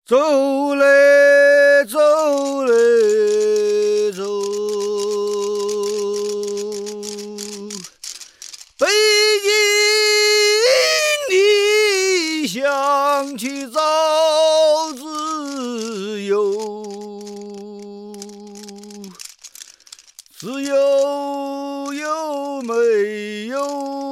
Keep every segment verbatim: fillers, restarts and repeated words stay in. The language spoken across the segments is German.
走嘞走嘞走，北京你想去找自由，自由有没有？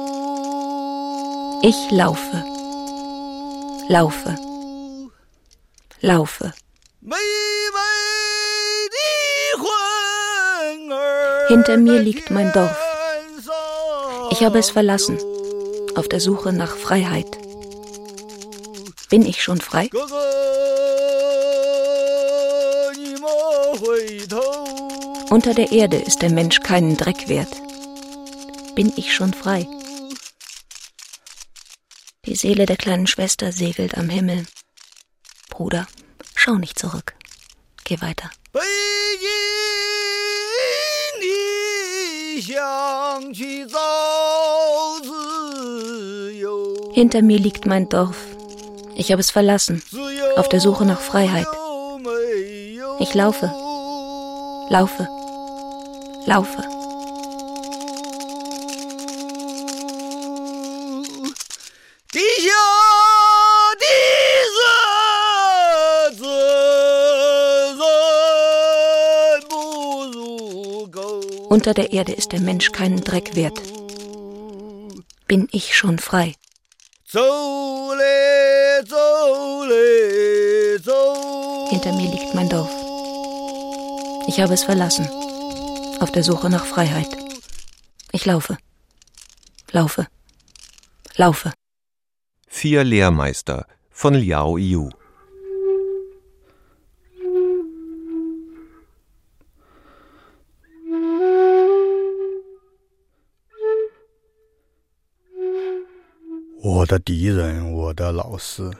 Ich laufe, laufe, laufe. Hinter mir liegt mein Dorf. Ich habe es verlassen, auf der Suche nach Freiheit. Bin ich schon frei? Unter der Erde ist der Mensch keinen Dreck wert. Bin ich schon frei? Die Seele der kleinen Schwester segelt am Himmel. Bruder, schau nicht zurück. Geh weiter. Hinter mir liegt mein Dorf. Ich habe es verlassen, auf der Suche nach Freiheit. Ich laufe, laufe, laufe. Unter der Erde ist der Mensch keinen Dreck wert. Bin ich schon frei? Hinter mir liegt mein Dorf. Ich habe es verlassen, auf der Suche nach Freiheit. Ich laufe, laufe, laufe. Vier Lehrmeister von Liao Yu. "我的敌人，我的老师。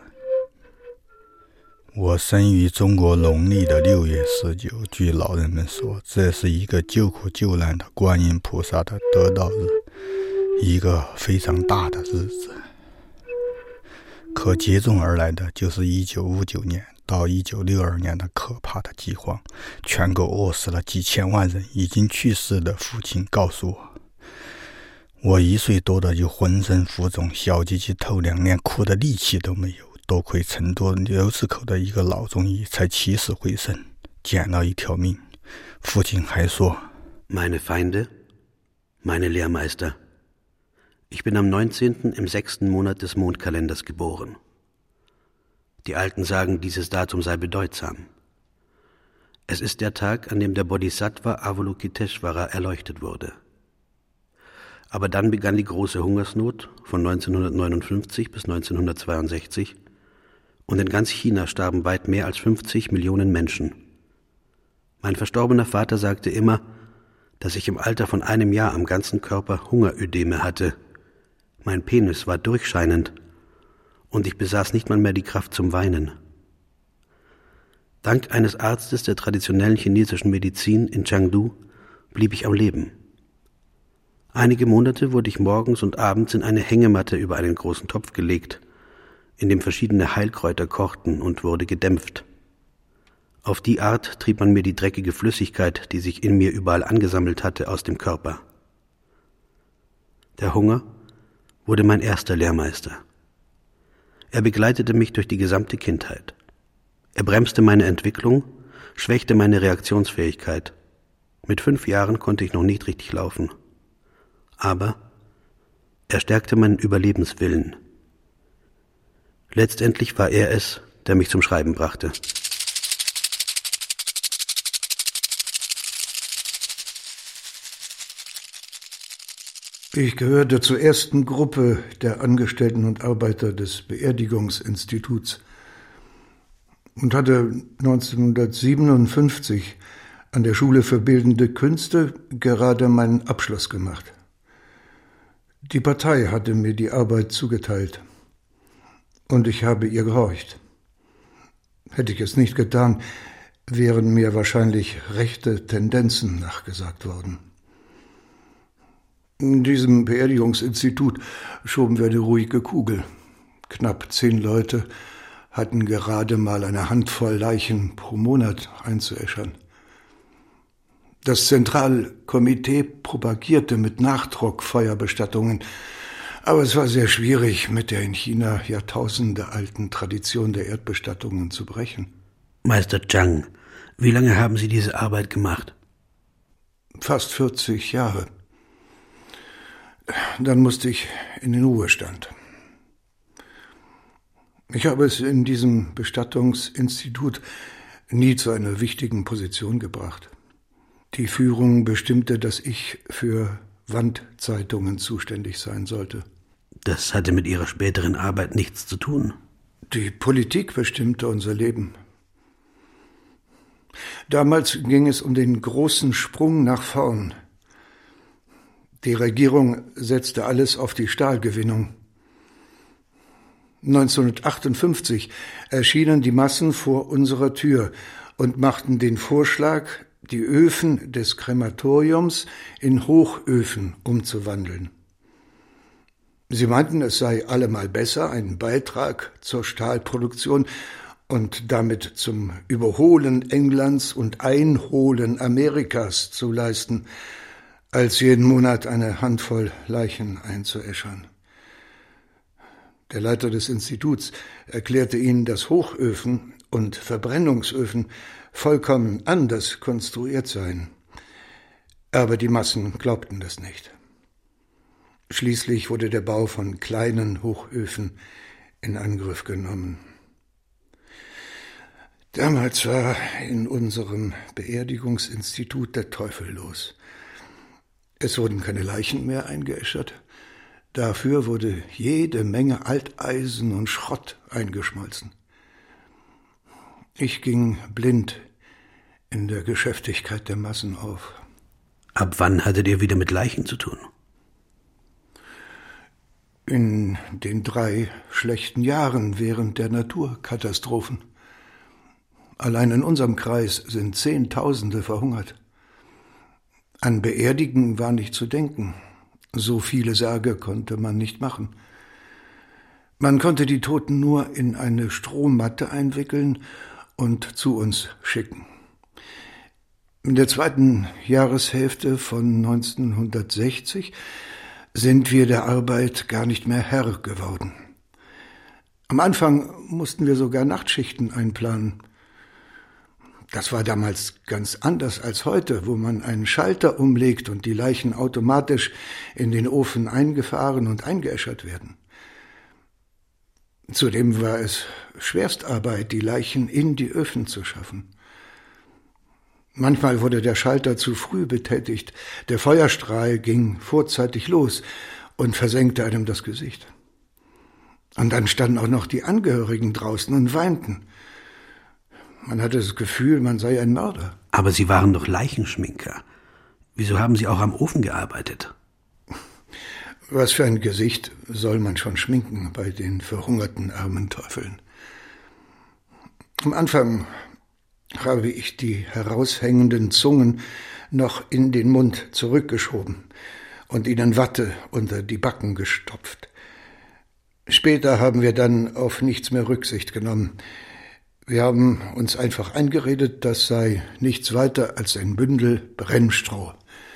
我生于中国农历的六月十九，据老人们说，这是一个救苦救难的观音菩萨的得道日，一个非常大的日子。可接踵而来的就是一九五九年到一九六二年的可怕的饥荒，全国饿死了几千万人。已经去世的父亲告诉我，我一岁多的就浑身浮肿，小鸡鸡透亮，连哭的力气都没有。多亏成都牛市口的一个老中医，才起死回生，捡了一条命。父亲还说 Meine Feinde, meine Lehrmeister. Ich bin am neunzehnten im sechsten Monat des Mondkalenders geboren. Die Alten sagen, dieses Datum sei bedeutsam. Es ist der Tag, an dem der Bodhisattva Avalokiteshvara erleuchtet wurde. Aber dann begann die große Hungersnot von neunzehnhundertneunundfünfzig bis neunzehnhundertzweiundsechzig und in ganz China starben weit mehr als fünfzig Millionen Menschen. Mein verstorbener Vater sagte immer, dass ich im Alter von einem Jahr am ganzen Körper Hungerödeme hatte. Mein Penis war durchscheinend und ich besaß nicht mal mehr die Kraft zum Weinen. Dank eines Arztes der traditionellen chinesischen Medizin in Chengdu blieb ich am Leben. Einige Monate wurde ich morgens und abends in eine Hängematte über einen großen Topf gelegt, in dem verschiedene Heilkräuter kochten und wurde gedämpft. Auf die Art trieb man mir die dreckige Flüssigkeit, die sich in mir überall angesammelt hatte, aus dem Körper. Der Hunger wurde mein erster Lehrmeister. Er begleitete mich durch die gesamte Kindheit. Er bremste meine Entwicklung, schwächte meine Reaktionsfähigkeit. Mit fünf Jahren konnte ich noch nicht richtig laufen. Aber er stärkte meinen Überlebenswillen. Letztendlich war er es, der mich zum Schreiben brachte. Ich gehörte zur ersten Gruppe der Angestellten und Arbeiter des Beerdigungsinstituts und hatte neunzehnhundertsiebenundfünfzig an der Schule für Bildende Künste gerade meinen Abschluss gemacht. Die Partei hatte mir die Arbeit zugeteilt und ich habe ihr gehorcht. Hätte ich es nicht getan, wären mir wahrscheinlich rechte Tendenzen nachgesagt worden. In diesem Beerdigungsinstitut schoben wir eine ruhige Kugel. Knapp zehn Leute hatten gerade mal eine Handvoll Leichen pro Monat einzuäschern. Das Zentralkomitee propagierte mit Nachdruck Feuerbestattungen, aber es war sehr schwierig, mit der in China jahrtausendealten Tradition der Erdbestattungen zu brechen. Meister Zhang, wie lange haben Sie diese Arbeit gemacht? Fast vierzig Jahre. Dann musste ich in den Ruhestand. Ich habe es in diesem Bestattungsinstitut nie zu einer wichtigen Position gebracht. Die Führung bestimmte, dass ich für Wandzeitungen zuständig sein sollte. Das hatte mit Ihrer späteren Arbeit nichts zu tun. Die Politik bestimmte unser Leben. Damals ging es um den großen Sprung nach vorn. Die Regierung setzte alles auf die Stahlgewinnung. neunzehnhundertachtundfünfzig erschienen die Massen vor unserer Tür und machten den Vorschlag, die Öfen des Krematoriums in Hochöfen umzuwandeln. Sie meinten, es sei allemal besser, einen Beitrag zur Stahlproduktion und damit zum Überholen Englands und Einholen Amerikas zu leisten, als jeden Monat eine Handvoll Leichen einzuäschern. Der Leiter des Instituts erklärte ihnen, dass Hochöfen und Verbrennungsöfen vollkommen anders konstruiert seien. Aber die Massen glaubten das nicht. Schließlich wurde der Bau von kleinen Hochöfen in Angriff genommen. Damals war in unserem Beerdigungsinstitut der Teufel los. Es wurden keine Leichen mehr eingeäschert. Dafür wurde jede Menge Alteisen und Schrott eingeschmolzen. Ich ging blind in der Geschäftigkeit der Massen auf. Ab wann hattet ihr wieder mit Leichen zu tun? In den drei schlechten Jahren während der Naturkatastrophen. Allein in unserem Kreis sind Zehntausende verhungert. An Beerdigen war nicht zu denken. So viele Särge konnte man nicht machen. Man konnte die Toten nur in eine Strohmatte einwickeln und zu uns schicken. In der zweiten Jahreshälfte von neunzehnhundertsechzig sind wir der Arbeit gar nicht mehr Herr geworden. Am Anfang mussten wir sogar Nachtschichten einplanen. Das war damals ganz anders als heute, wo man einen Schalter umlegt und die Leichen automatisch in den Ofen eingefahren und eingeäschert werden. Zudem war es Schwerstarbeit, die Leichen in die Öfen zu schaffen. Manchmal wurde der Schalter zu früh betätigt, der Feuerstrahl ging vorzeitig los und versenkte einem das Gesicht. Und dann standen auch noch die Angehörigen draußen und weinten. Man hatte das Gefühl, man sei ein Mörder. Aber Sie waren doch Leichenschminker. Wieso haben Sie auch am Ofen gearbeitet? Was für ein Gesicht soll man schon schminken bei den verhungerten armen Teufeln? Am Anfang habe ich die heraushängenden Zungen noch in den Mund zurückgeschoben und ihnen Watte unter die Backen gestopft. Später haben wir dann auf nichts mehr Rücksicht genommen. Wir haben uns einfach eingeredet, das sei nichts weiter als ein Bündel Brennstroh.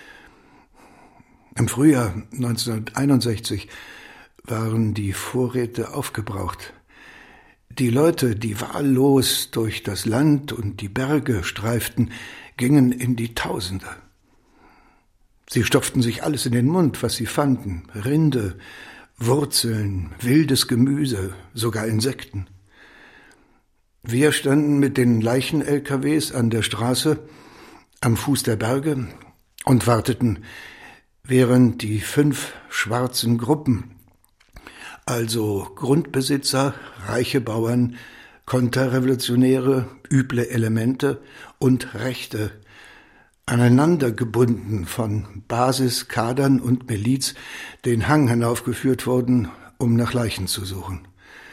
Im Frühjahr neunzehnhunderteinundsechzig waren die Vorräte aufgebraucht. Die Leute, die wahllos durch das Land und die Berge streiften, gingen in die Tausende. Sie stopften sich alles in den Mund, was sie fanden: Rinde, Wurzeln, wildes Gemüse, sogar Insekten. Wir standen mit den Leichen-L K Ws an der Straße am Fuß der Berge und warteten, während die fünf schwarzen Gruppen, also Grundbesitzer, reiche Bauern, Konterrevolutionäre, üble Elemente und Rechte, aneinander gebunden von Basis, Kadern und Miliz, den Hang hinaufgeführt wurden, um nach Leichen zu suchen.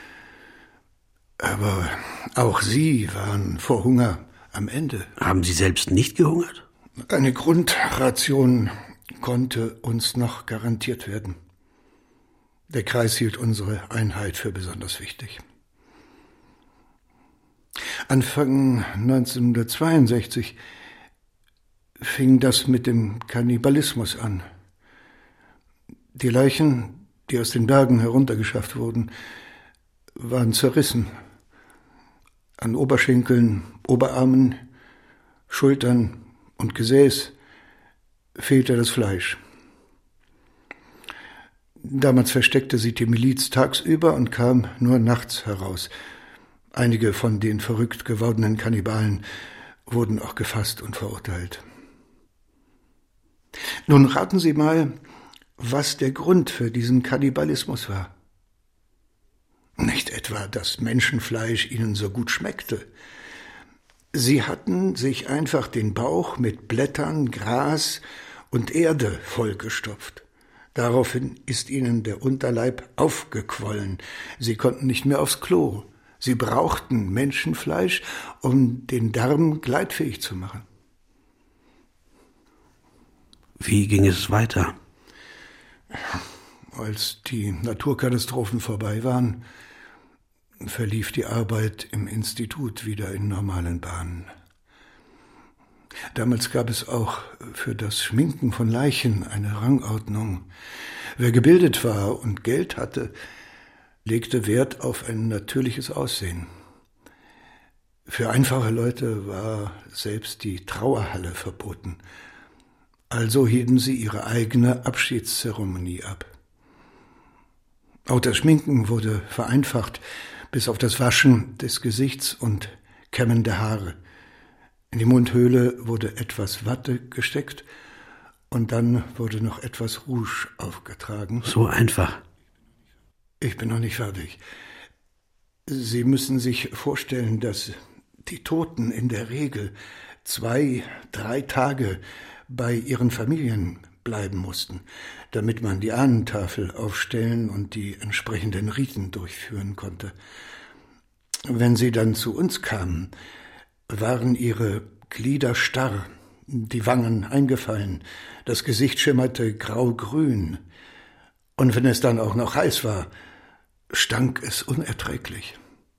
Aber auch sie waren vor Hunger am Ende. Haben Sie selbst nicht gehungert? Eine Grundration konnte uns noch garantiert werden. Der Kreis hielt unsere Einheit für besonders wichtig. Anfang neunzehnhundertzweiundsechzig fing das mit dem Kannibalismus an. Die Leichen, die aus den Bergen heruntergeschafft wurden, waren zerrissen. An Oberschenkeln, Oberarmen, Schultern und Gesäß fehlte das Fleisch. Damals versteckte sich die Miliz tagsüber und kam nur nachts heraus. Einige von den verrückt gewordenen Kannibalen wurden auch gefasst und verurteilt. Nun raten Sie mal, was der Grund für diesen Kannibalismus war. Nicht etwa, dass Menschenfleisch ihnen so gut schmeckte. Sie hatten sich einfach den Bauch mit Blättern, Gras und Erde vollgestopft. Daraufhin ist ihnen der Unterleib aufgequollen. Sie konnten nicht mehr aufs Klo. Sie brauchten Menschenfleisch, um den Darm gleitfähig zu machen. Wie ging es weiter? Als die Naturkatastrophen vorbei waren, verlief die Arbeit im Institut wieder in normalen Bahnen. Damals gab es auch für das Schminken von Leichen eine Rangordnung. Wer gebildet war und Geld hatte, legte Wert auf ein natürliches Aussehen. Für einfache Leute war selbst die Trauerhalle verboten. Also hielten sie ihre eigene Abschiedszeremonie ab. Auch das Schminken wurde vereinfacht, bis auf das Waschen des Gesichts und Kämmen der Haare. In die Mundhöhle wurde etwas Watte gesteckt und dann wurde noch etwas Rouge aufgetragen. So einfach. Ich bin noch nicht fertig. Sie müssen sich vorstellen, dass die Toten in der Regel zwei, drei Tage bei ihren Familien bleiben mussten, damit man die Ahnentafel aufstellen und die entsprechenden Riten durchführen konnte. Wenn sie dann zu uns kamen, waren ihre Glieder starr, die Wangen eingefallen, das Gesicht schimmerte grau-grün, und wenn es dann auch noch heiß war, stank es unerträglich.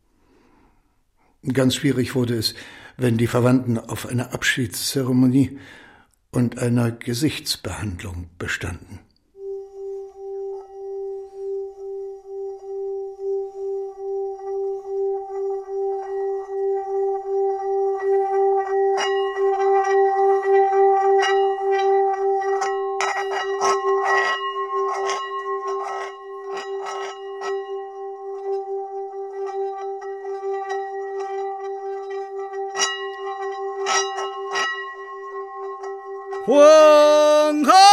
Ganz schwierig wurde es, wenn die Verwandten auf einer Abschiedszeremonie und einer Gesichtsbehandlung bestanden. Huang Hao!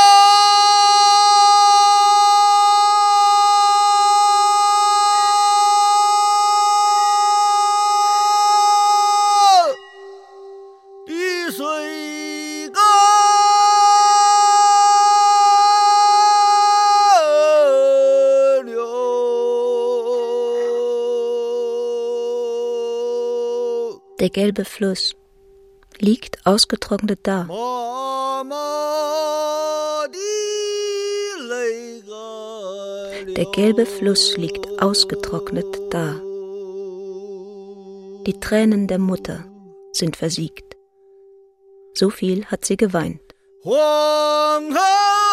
Die Sui Ga Liu. Der gelbe Fluss liegt ausgetrocknet da. Der gelbe Fluss liegt ausgetrocknet da. Die Tränen der Mutter sind versiegt. So viel hat sie geweint. Huang Hao!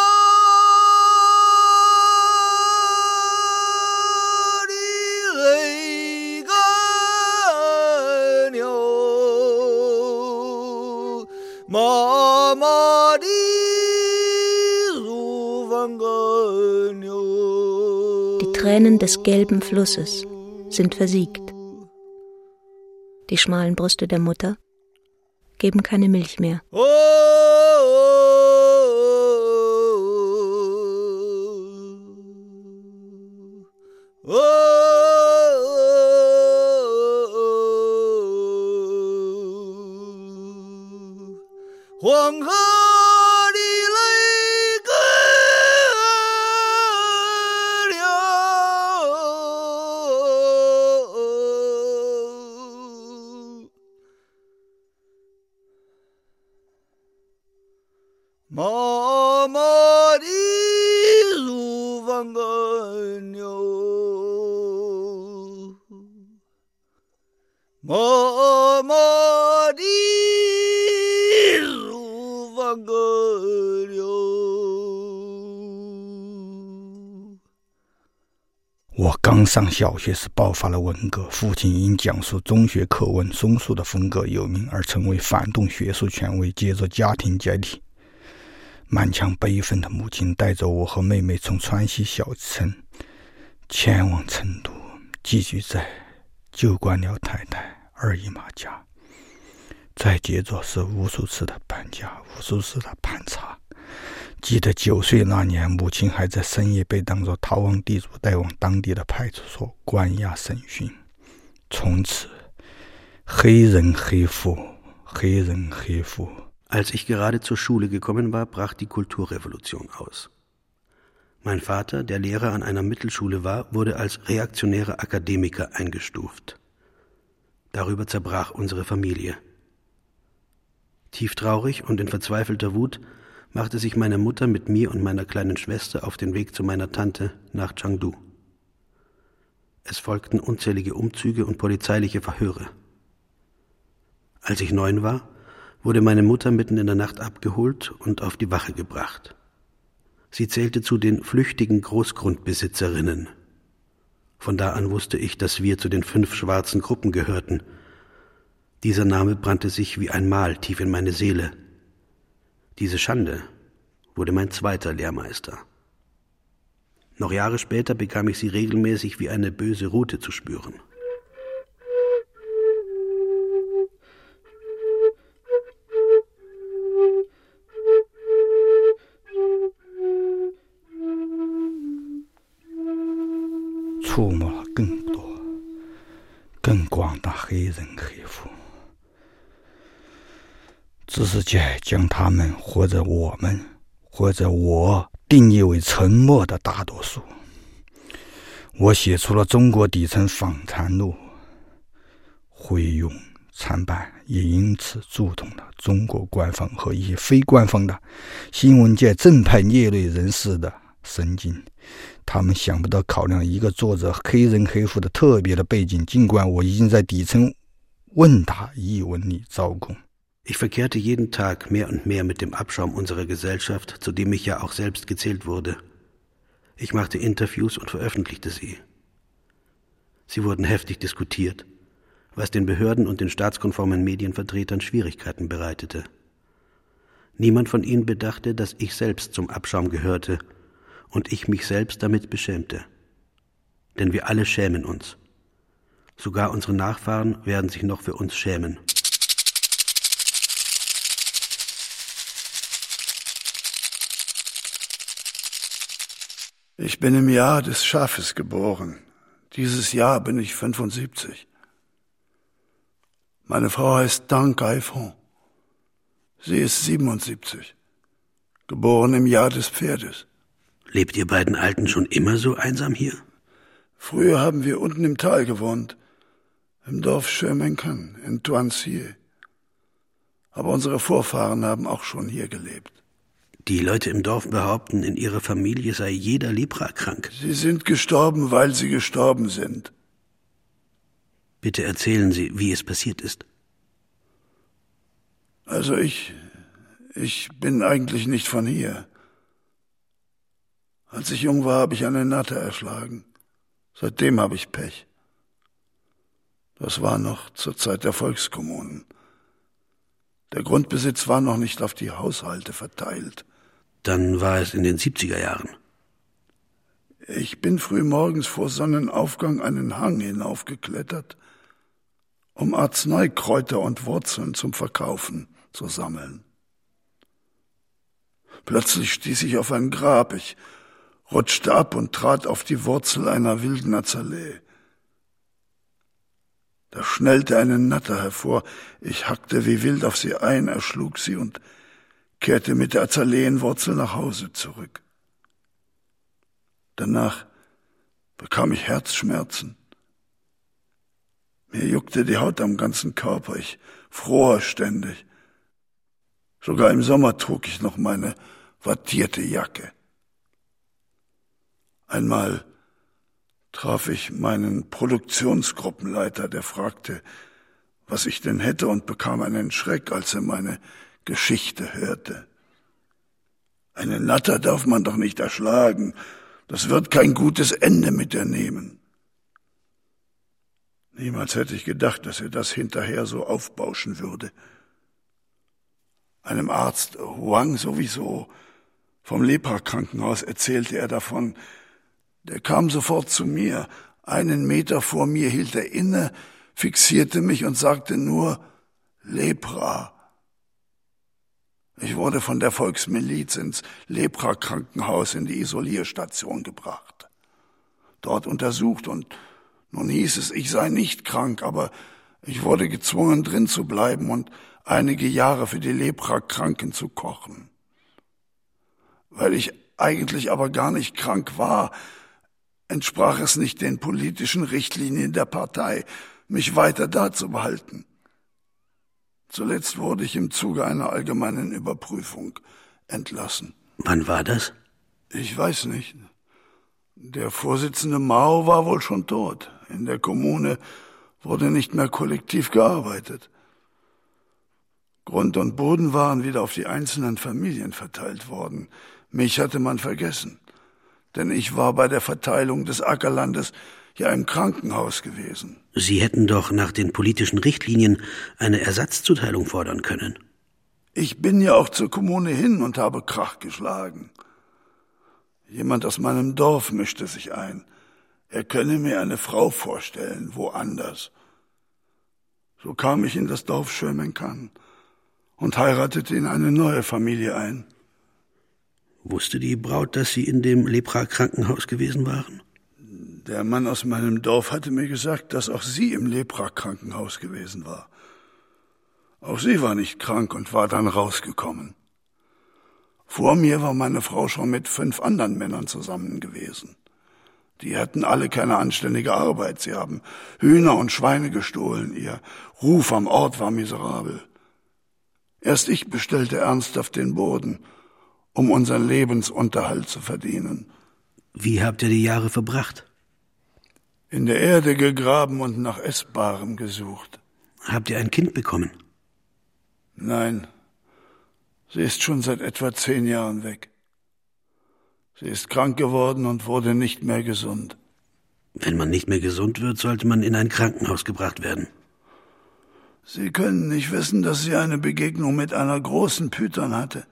Die Tränen des gelben Flusses sind versiegt. Die schmalen Brüste der Mutter geben keine Milch mehr. Huang Hao! Mama di Zuvanganyo. 我刚上小学时爆发了文革，父亲因讲述中学课文松树的风格有名而成为反动学术权威，接着家庭解体。满腔悲愤的母亲带着我和妹妹从川西小城前往成都，寄居在旧官僚太太二姨妈家，再接着是无数次的搬家，无数次的盘查。记得九岁那年，母亲还在深夜被当作逃亡地主带往当地的派出所关押审讯。从此，黑人黑富，黑人黑富。 Als ich gerade zur Schule gekommen war, brach die Kulturrevolution aus. Mein Vater, der Lehrer an einer Mittelschule war, wurde als reaktionärer Akademiker eingestuft. Darüber zerbrach unsere Familie. Tieftraurig und in verzweifelter Wut machte sich meine Mutter mit mir und meiner kleinen Schwester auf den Weg zu meiner Tante nach Chengdu. Es folgten unzählige Umzüge und polizeiliche Verhöre. Als ich neun war, wurde meine Mutter mitten in der Nacht abgeholt und auf die Wache gebracht. Sie zählte zu den flüchtigen Großgrundbesitzerinnen. Von da an wusste ich, dass wir zu den fünf schwarzen Gruppen gehörten. Dieser Name brannte sich wie ein Mal tief in meine Seele. Diese Schande wurde mein zweiter Lehrmeister. Noch Jahre später bekam ich sie regelmäßig wie eine böse Rute zu spüren. «触摸了更多、更广大黑人黑妇。知识界将他们或者我们或者我定义为沉默的大多数。我写出了中国底层访谈录，徽用参办也因此触动了中国官方和一些非官方的新闻界正派业内人士的神经。他们想不到考量一个作者黑人黑妇的特别的背景，尽管我已经在底层问答译文里招供。 Ich verkehrte jeden Tag mehr und mehr mit dem Abschaum unserer Gesellschaft, zu dem ich ja auch selbst gezählt wurde. Ich machte Interviews und veröffentlichte sie. Sie wurden heftig diskutiert, was den Behörden und den staatskonformen Medienvertretern Schwierigkeiten bereitete. Niemand von ihnen bedachte, dass ich selbst zum Abschaum gehörte und ich mich selbst damit beschämte. Denn wir alle schämen uns. Sogar unsere Nachfahren werden sich noch für uns schämen. Ich bin im Jahr des Schafes geboren. Dieses Jahr bin ich fünfundsiebzig. Meine Frau heißt Dang Gaifeng. Sie ist siebenundsiebzig. Geboren im Jahr des Pferdes. Lebt ihr beiden Alten schon immer so einsam hier? Früher haben wir unten im Tal gewohnt, im Dorf Schömenkan in Tuanxie. Aber unsere Vorfahren haben auch schon hier gelebt. Die Leute im Dorf behaupten, in ihrer Familie sei jeder Lepra krank. Sie sind gestorben, weil sie gestorben sind. Bitte erzählen Sie, wie es passiert ist. Also ich, ich bin eigentlich nicht von hier. Als ich jung war, habe ich eine Natter erschlagen. Seitdem habe ich Pech. Das war noch zur Zeit der Volkskommunen. Der Grundbesitz war noch nicht auf die Haushalte verteilt. Dann war es in den siebziger Jahren. Ich bin früh morgens vor Sonnenaufgang einen Hang hinaufgeklettert, um Arzneikräuter und Wurzeln zum Verkaufen zu sammeln. Plötzlich stieß ich auf ein Grab. Ich rutschte ab und trat auf die Wurzel einer wilden Azalee. Da schnellte eine Natter hervor. Ich hackte wie wild auf sie ein, erschlug sie und kehrte mit der Azaleenwurzel nach Hause zurück. Danach bekam ich Herzschmerzen. Mir juckte die Haut am ganzen Körper, ich fror ständig. Sogar im Sommer trug ich noch meine wattierte Jacke. Einmal traf ich meinen Produktionsgruppenleiter, der fragte, was ich denn hätte, und bekam einen Schreck, als er meine Geschichte hörte. Eine Natter darf man doch nicht erschlagen, das wird kein gutes Ende mit ihr nehmen. Niemals hätte ich gedacht, dass er das hinterher so aufbauschen würde. Einem Arzt, Huang sowieso, vom Leprakrankenhaus erzählte er davon. Der kam sofort zu mir. Einen Meter vor mir hielt er inne, fixierte mich und sagte nur Lepra. Ich wurde von der Volksmiliz ins Leprakrankenhaus in die Isolierstation gebracht. Dort untersucht und nun hieß es, ich sei nicht krank, aber ich wurde gezwungen, drin zu bleiben und einige Jahre für die Leprakranken zu kochen. Weil ich eigentlich aber gar nicht krank war, entsprach es nicht den politischen Richtlinien der Partei, mich weiter da zu behalten. Zuletzt wurde ich im Zuge einer allgemeinen Überprüfung entlassen. Wann war das? Ich weiß nicht. Der Vorsitzende Mao war wohl schon tot. In der Kommune wurde nicht mehr kollektiv gearbeitet. Grund und Boden waren wieder auf die einzelnen Familien verteilt worden. Mich hatte man vergessen, denn ich war bei der Verteilung des Ackerlandes ja im Krankenhaus gewesen. Sie hätten doch nach den politischen Richtlinien eine Ersatzzuteilung fordern können. Ich bin ja auch zur Kommune hin und habe Krach geschlagen. Jemand aus meinem Dorf mischte sich ein. Er könne mir eine Frau vorstellen, woanders. So kam ich in das Dorf Schömenkan und heiratete in eine neue Familie ein. Wusste die Braut, dass Sie in dem Lepra-Krankenhaus gewesen waren? Der Mann aus meinem Dorf hatte mir gesagt, dass auch sie im Lepra-Krankenhaus gewesen war. Auch sie war nicht krank und war dann rausgekommen. Vor mir war meine Frau schon mit fünf anderen Männern zusammen gewesen. Die hatten alle keine anständige Arbeit. Sie haben Hühner und Schweine gestohlen. Ihr Ruf am Ort war miserabel. Erst ich bestellte ernsthaft den Boden, um unseren Lebensunterhalt zu verdienen. Wie habt ihr die Jahre verbracht? In der Erde gegraben und nach Essbarem gesucht. Habt ihr ein Kind bekommen? Nein, sie ist schon seit etwa zehn Jahren weg. Sie ist krank geworden und wurde nicht mehr gesund. Wenn man nicht mehr gesund wird, sollte man in ein Krankenhaus gebracht werden. Sie können nicht wissen, dass sie eine Begegnung mit einer großen Python hatte.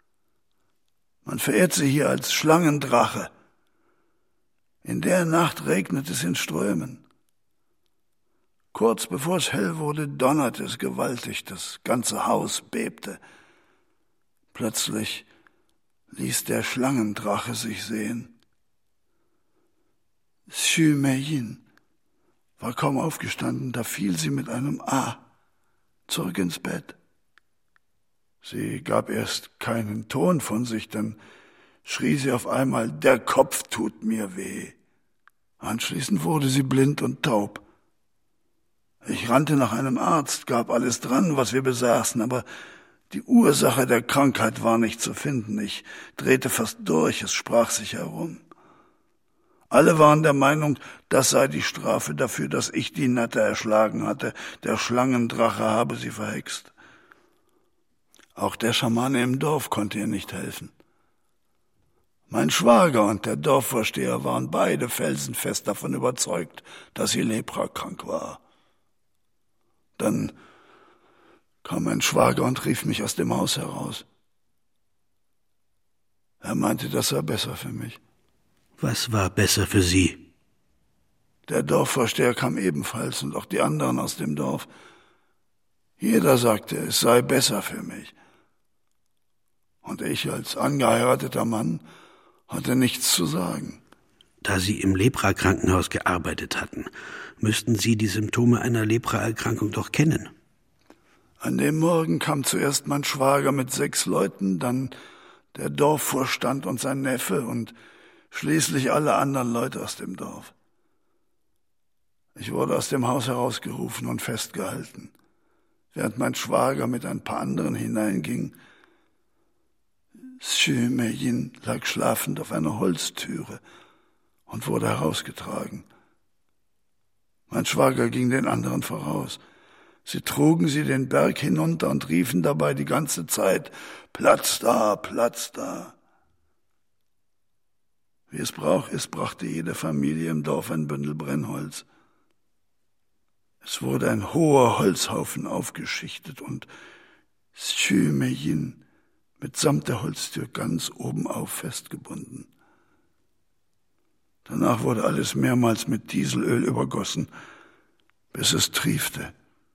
Man verehrt sie hier als Schlangendrache. In der Nacht regnet es in Strömen. Kurz bevor es hell wurde, donnerte es gewaltig, das ganze Haus bebte. Plötzlich ließ der Schlangendrache sich sehen. Xu Meiyin war kaum aufgestanden, da fiel sie mit einem A zurück ins Bett. Sie gab erst keinen Ton von sich, dann schrie sie auf einmal, der Kopf tut mir weh. Anschließend wurde sie blind und taub. Ich rannte nach einem Arzt, gab alles dran, was wir besaßen, aber die Ursache der Krankheit war nicht zu finden. Ich drehte fast durch, es sprach sich herum. Alle waren der Meinung, das sei die Strafe dafür, dass ich die Natter erschlagen hatte. Der Schlangendrache habe sie verhext. Auch der Schamane im Dorf konnte ihr nicht helfen. Mein Schwager und der Dorfvorsteher waren beide felsenfest davon überzeugt, dass sie leprakrank war. Dann kam mein Schwager und rief mich aus dem Haus heraus. Er meinte, das sei besser für mich. Was war besser für Sie? Der Dorfvorsteher kam ebenfalls und auch die anderen aus dem Dorf. Jeder sagte, es sei besser für mich. Und ich als angeheirateter Mann hatte nichts zu sagen. Da Sie im Lepra-Krankenhaus gearbeitet hatten, müssten Sie die Symptome einer Lepra-Erkrankung doch kennen. An dem Morgen kam zuerst mein Schwager mit sechs Leuten, dann der Dorfvorstand und sein Neffe und schließlich alle anderen Leute aus dem Dorf. Ich wurde aus dem Haus herausgerufen und festgehalten, während mein Schwager mit ein paar anderen hineinging. Xu Meiyin lag schlafend auf einer Holztüre und wurde herausgetragen. Mein Schwager ging den anderen voraus. Sie trugen sie den Berg hinunter und riefen dabei die ganze Zeit, Platz da, Platz da. Wie es Brauch ist, brachte jede Familie im Dorf ein Bündel Brennholz. Es wurde ein hoher Holzhaufen aufgeschichtet und Schumeyin mitsamt der Holztür ganz obenauf festgebunden. Danach wurde alles mehrmals mit Dieselöl übergossen, bis es triefte.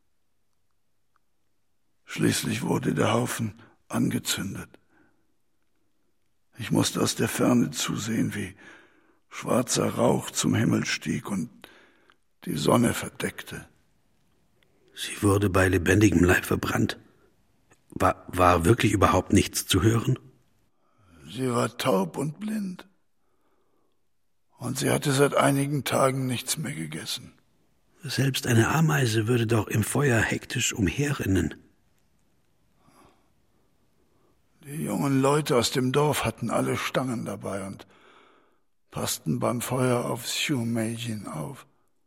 Schließlich wurde der Haufen angezündet. Ich musste aus der Ferne zusehen, wie schwarzer Rauch zum Himmel stieg und die Sonne verdeckte. Sie wurde bei lebendigem Leib verbrannt. War, war wirklich überhaupt nichts zu hören? Sie war taub und blind. Und sie hatte seit einigen Tagen nichts mehr gegessen. Selbst eine Ameise würde doch im Feuer hektisch umherrennen. Die jungen Leute aus dem Dorf hatten alle Stangen dabei und passten beim Feuer auf Schumeyin auf.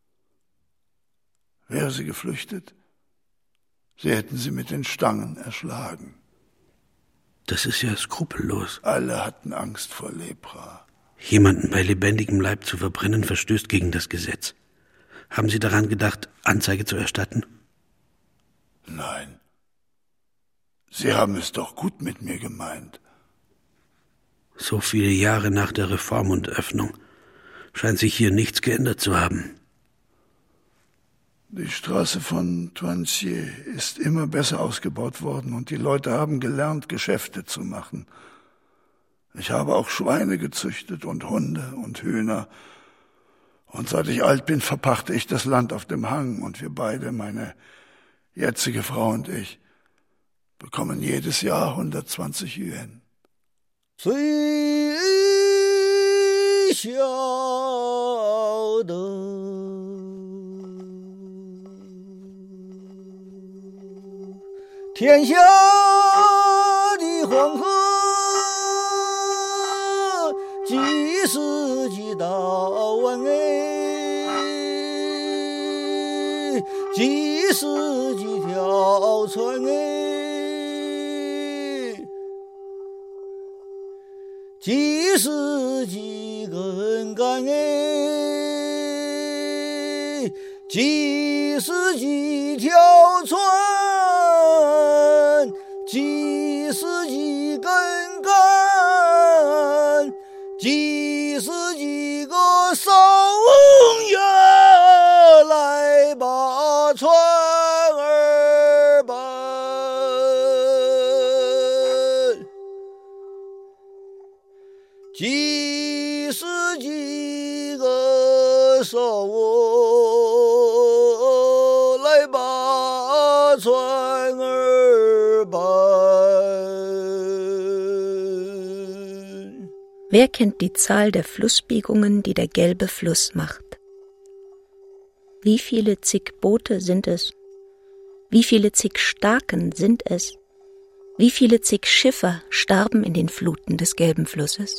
Wäre sie geflüchtet, sie hätten sie mit den Stangen erschlagen. Das ist ja skrupellos. Alle hatten Angst vor Lepra. Jemanden bei lebendigem Leib zu verbrennen, verstößt gegen das Gesetz. Haben Sie daran gedacht, Anzeige zu erstatten? Nein. Sie haben es doch gut mit mir gemeint. So viele Jahre nach der Reform und Öffnung scheint sich hier nichts geändert zu haben. Die Straße von Toincier ist immer besser ausgebaut worden und die Leute haben gelernt, Geschäfte zu machen. Ich habe auch Schweine gezüchtet und Hunde und Hühner. Und seit ich alt bin, verpachte ich das Land auf dem Hang und wir beide, meine jetzige Frau und ich, bekommen jedes Jahr hundertzwanzig Yuan. 最小的天下的黄河，几时几到完哎，几时几条船哎，几时几根杆哎，几时几条船，几时几根杆，几时几个少爷来把船儿搬。几时几个少我来把船儿搬。 Wer kennt die Zahl der Flussbiegungen, die der gelbe Fluss macht? Wie viele zig Boote sind es? Wie viele zig Staken sind es? Wie viele zig Schiffer starben in den Fluten des gelben Flusses?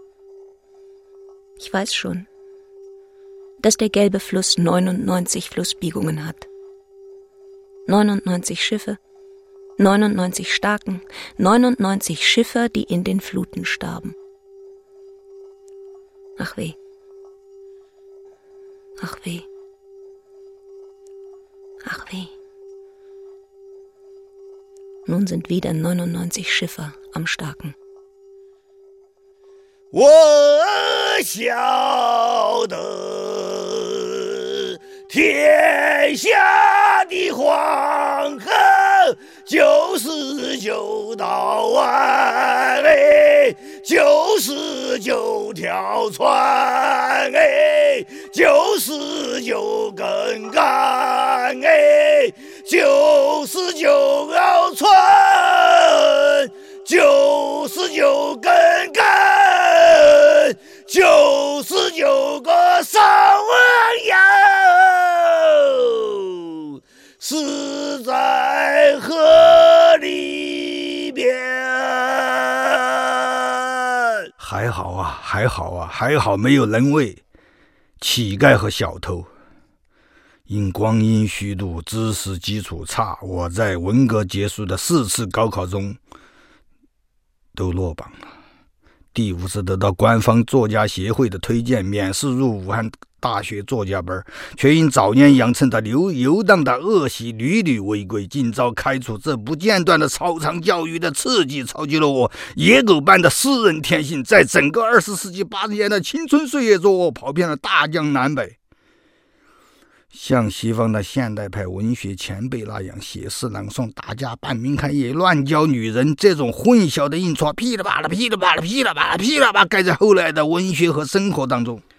Ich weiß schon, dass der gelbe Fluss neunundneunzig Flussbiegungen hat. neunundneunzig Schiffe, neunundneunzig Staken, neunundneunzig Schiffer, die in den Fluten starben. Ach weh. Ach weh. Ach weh. Nun sind wieder neunundneunzig Schiffer am Staken. 我晓得天下的黄河九十九道弯哎，九十九条船哎，九十九根杆哎，九十九条船，九十九根杆，九十九个少爷死在河里边。 还好啊，还好啊，还好没有人为乞丐和小偷。因光阴虚度，知识基础差，我在文革结束的四次高考中都落榜了。第五次得到官方作家协会的推荐，免试入武汉大学作家本，却因早年养成的游游荡的恶习屡屡违规，今遭开除。这不间断的操场教育的刺激，操激了我野狗般的诗人天性，在整个二十世纪八十年的青春岁月中，我跑遍了大江南北，像西方的现代派文学前辈那样写诗朗诵，大家半明开业，乱教女人，这种混淆的印刷噼里啪啦噼里啪啦噼里啪啦噼里啪啦盖在后来的文学和生活当中。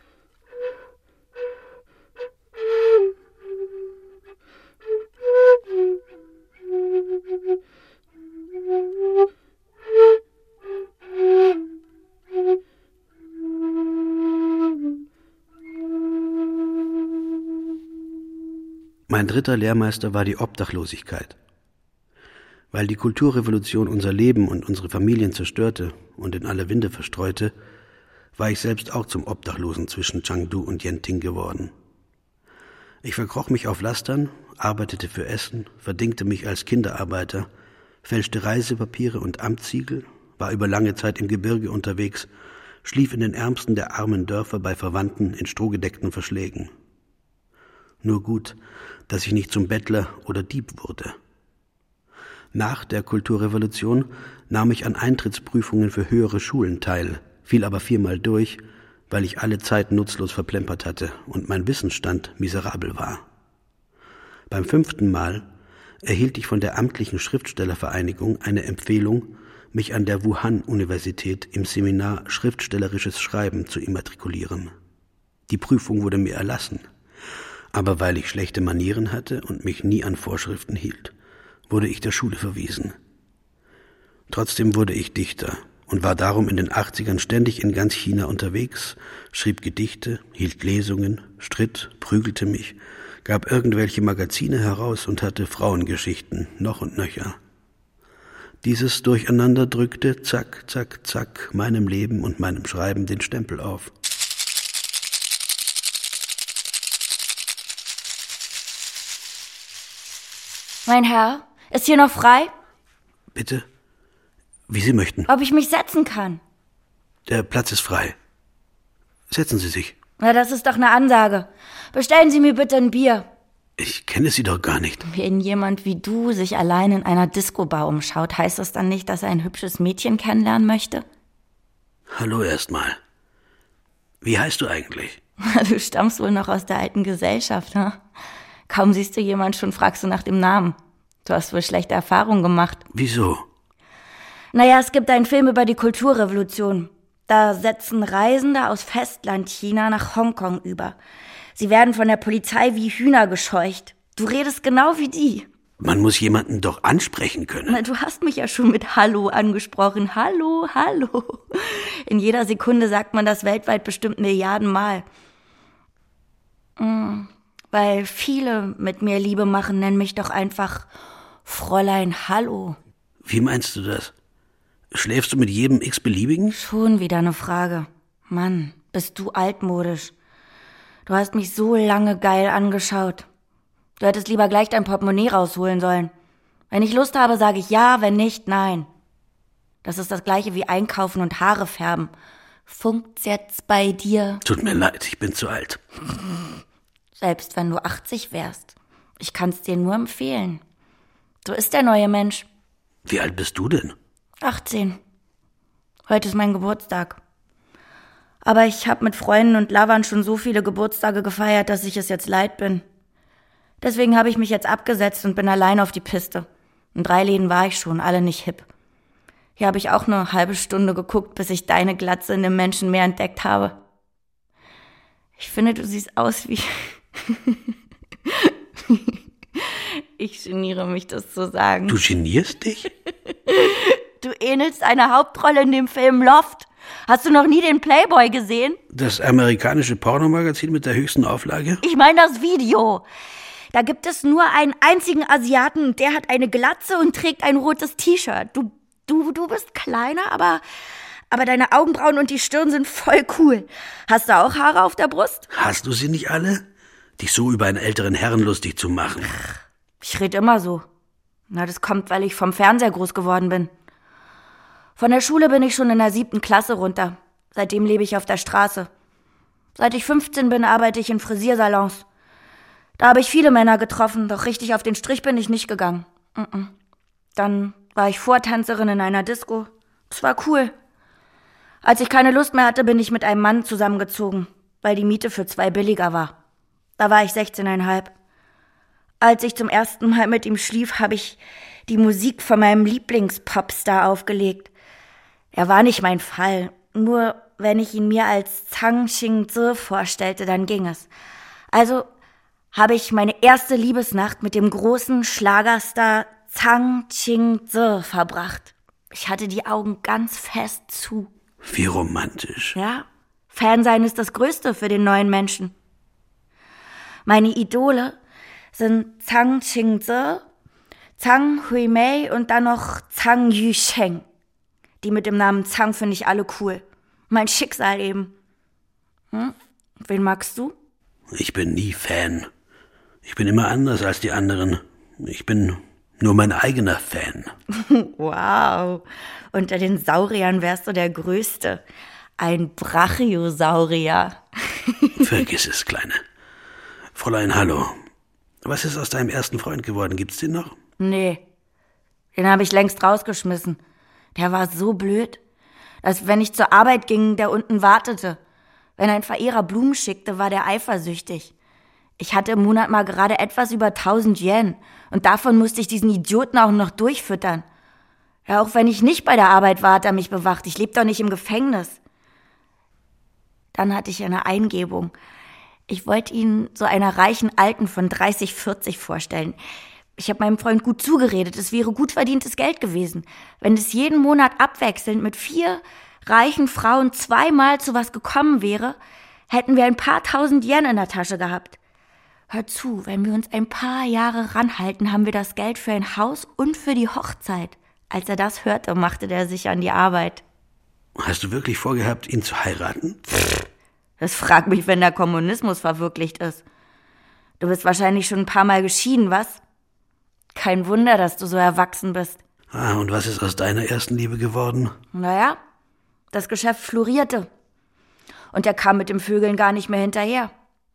Mein dritter Lehrmeister war die Obdachlosigkeit. Weil die Kulturrevolution unser Leben und unsere Familien zerstörte und in alle Winde verstreute, war ich selbst auch zum Obdachlosen zwischen Chengdu und Yenting geworden. Ich verkroch mich auf Lastern, arbeitete für Essen, verdingte mich als Kinderarbeiter, fälschte Reisepapiere und Amtssiegel, war über lange Zeit im Gebirge unterwegs, schlief in den ärmsten der armen Dörfer bei Verwandten in strohgedeckten Verschlägen. Nur gut, dass ich nicht zum Bettler oder Dieb wurde. Nach der Kulturrevolution nahm ich an Eintrittsprüfungen für höhere Schulen teil, fiel aber viermal durch, weil ich alle Zeit nutzlos verplempert hatte und mein Wissensstand miserabel war. Beim fünften Mal erhielt ich von der amtlichen Schriftstellervereinigung eine Empfehlung, mich an der Wuhan-Universität im Seminar Schriftstellerisches Schreiben zu immatrikulieren. Die Prüfung wurde mir erlassen. Aber weil ich schlechte Manieren hatte und mich nie an Vorschriften hielt, wurde ich der Schule verwiesen. Trotzdem wurde ich Dichter und war darum in den achtzigern ständig in ganz China unterwegs, schrieb Gedichte, hielt Lesungen, stritt, prügelte mich, gab irgendwelche Magazine heraus und hatte Frauengeschichten noch und nöcher. Dieses Durcheinander drückte, zack, zack, zack, meinem Leben und meinem Schreiben den Stempel auf. Mein Herr, ist hier noch frei? Bitte? Wie Sie möchten. Ob ich mich setzen kann? Der Platz ist frei. Setzen Sie sich. Na, das ist doch eine Ansage. Bestellen Sie mir bitte ein Bier. Ich kenne Sie doch gar nicht. Wenn jemand wie du sich allein in einer Disco-Bar umschaut, heißt das dann nicht, dass er ein hübsches Mädchen kennenlernen möchte? Hallo erstmal. Wie heißt du eigentlich? Du stammst wohl noch aus der alten Gesellschaft, hm? Kaum siehst du jemanden, schon fragst du nach dem Namen. Du hast wohl schlechte Erfahrungen gemacht. Wieso? Naja, es gibt einen Film über die Kulturrevolution. Da setzen Reisende aus Festlandchina nach Hongkong über. Sie werden von der Polizei wie Hühner gescheucht. Du redest genau wie die. Man muss jemanden doch ansprechen können. Na, du hast mich ja schon mit Hallo angesprochen. Hallo, hallo. In jeder Sekunde sagt man das weltweit bestimmt Milliarden Mal. Mhm. Weil viele mit mir Liebe machen, nennen mich doch einfach Fräulein Hallo. Wie meinst du das? Schläfst du mit jedem x-beliebigen? Schon wieder eine Frage. Mann, bist du altmodisch. Du hast mich so lange geil angeschaut. Du hättest lieber gleich dein Portemonnaie rausholen sollen. Wenn ich Lust habe, sage ich ja, wenn nicht, nein. Das ist das Gleiche wie einkaufen und Haare färben. Funkt's jetzt bei dir? Tut mir leid, ich bin zu alt. Selbst wenn du achtzig wärst. Ich kann's dir nur empfehlen. So ist der neue Mensch. Wie alt bist du denn? achtzehn. Heute ist mein Geburtstag. Aber ich habe mit Freunden und Lovern schon so viele Geburtstage gefeiert, dass ich es jetzt leid bin. Deswegen habe ich mich jetzt abgesetzt und bin allein auf die Piste. In drei Läden war ich schon, alle nicht hip. Hier habe ich auch nur eine halbe Stunde geguckt, bis ich deine Glatze in dem Menschenmeer entdeckt habe. Ich finde, du siehst aus wie... Ich geniere mich, das zu sagen. Du genierst dich? Du ähnelst einer Hauptrolle in dem Film Loft. Hast du noch nie den Playboy gesehen? Das amerikanische Pornomagazin mit der höchsten Auflage? Ich meine das Video. Da gibt es nur einen einzigen Asiaten, der hat eine Glatze und trägt ein rotes T-Shirt. Du, du, du bist kleiner, aber, aber deine Augenbrauen und die Stirn sind voll cool. Hast du auch Haare auf der Brust? Hast du sie nicht alle? Dich so über einen älteren Herrn lustig zu machen. Ich rede immer so. Na, das kommt, weil ich vom Fernseher groß geworden bin. Von der Schule bin ich schon in der siebten Klasse runter. Seitdem lebe ich auf der Straße. Seit ich fünfzehn bin, arbeite ich in Frisiersalons. Da habe ich viele Männer getroffen, doch richtig auf den Strich bin ich nicht gegangen. Mm-mm. Dann war ich Vortänzerin in einer Disco. Das war cool. Als ich keine Lust mehr hatte, bin ich mit einem Mann zusammengezogen, weil die Miete für zwei billiger war. Da war ich sechzehneinhalb. Als ich zum ersten Mal mit ihm schlief, habe ich die Musik von meinem Lieblingspopstar aufgelegt. Er war nicht mein Fall. Nur wenn ich ihn mir als Zhang Xingzi vorstellte, dann ging es. Also habe ich meine erste Liebesnacht mit dem großen Schlagerstar Zhang Xingzi verbracht. Ich hatte die Augen ganz fest zu. Wie romantisch. Ja, Fan sein ist das Größte für den neuen Menschen. Meine Idole sind Zhang Xingzi, Zhang Huimei und dann noch Zhang Yusheng. Die mit dem Namen Zhang finde ich alle cool. Mein Schicksal eben. Hm? Wen magst du? Ich bin nie Fan. Ich bin immer anders als die anderen. Ich bin nur mein eigener Fan. Wow. Unter den Sauriern wärst du der Größte. Ein Brachiosaurier. Vergiss es, Kleine. Fräulein, hallo. Was ist aus deinem ersten Freund geworden? Gibt's den noch? Nee. Den habe ich längst rausgeschmissen. Der war so blöd, dass wenn ich zur Arbeit ging, der unten wartete. Wenn ein Verehrer Blumen schickte, war der eifersüchtig. Ich hatte im Monat mal gerade etwas über tausend Yen und davon musste ich diesen Idioten auch noch durchfüttern. Ja, auch wenn ich nicht bei der Arbeit war, hat er mich bewacht. Ich lebe doch nicht im Gefängnis. Dann hatte ich eine Eingebung. Ich wollte ihn so einer reichen Alten von dreißig, vierzig vorstellen. Ich habe meinem Freund gut zugeredet, es wäre gut verdientes Geld gewesen. Wenn es jeden Monat abwechselnd mit vier reichen Frauen zweimal zu was gekommen wäre, hätten wir ein paar tausend Yen in der Tasche gehabt. Hör zu, wenn wir uns ein paar Jahre ranhalten, haben wir das Geld für ein Haus und für die Hochzeit. Als er das hörte, machte er sich an die Arbeit. Hast du wirklich vorgehabt, ihn zu heiraten? Das fragt mich, wenn der Kommunismus verwirklicht ist. Du bist wahrscheinlich schon ein paar Mal geschieden, was? Kein Wunder, dass du so erwachsen bist. Ah, und was ist aus deiner ersten Liebe geworden? Naja, das Geschäft florierte. Und er kam mit dem Vögeln gar nicht mehr hinterher.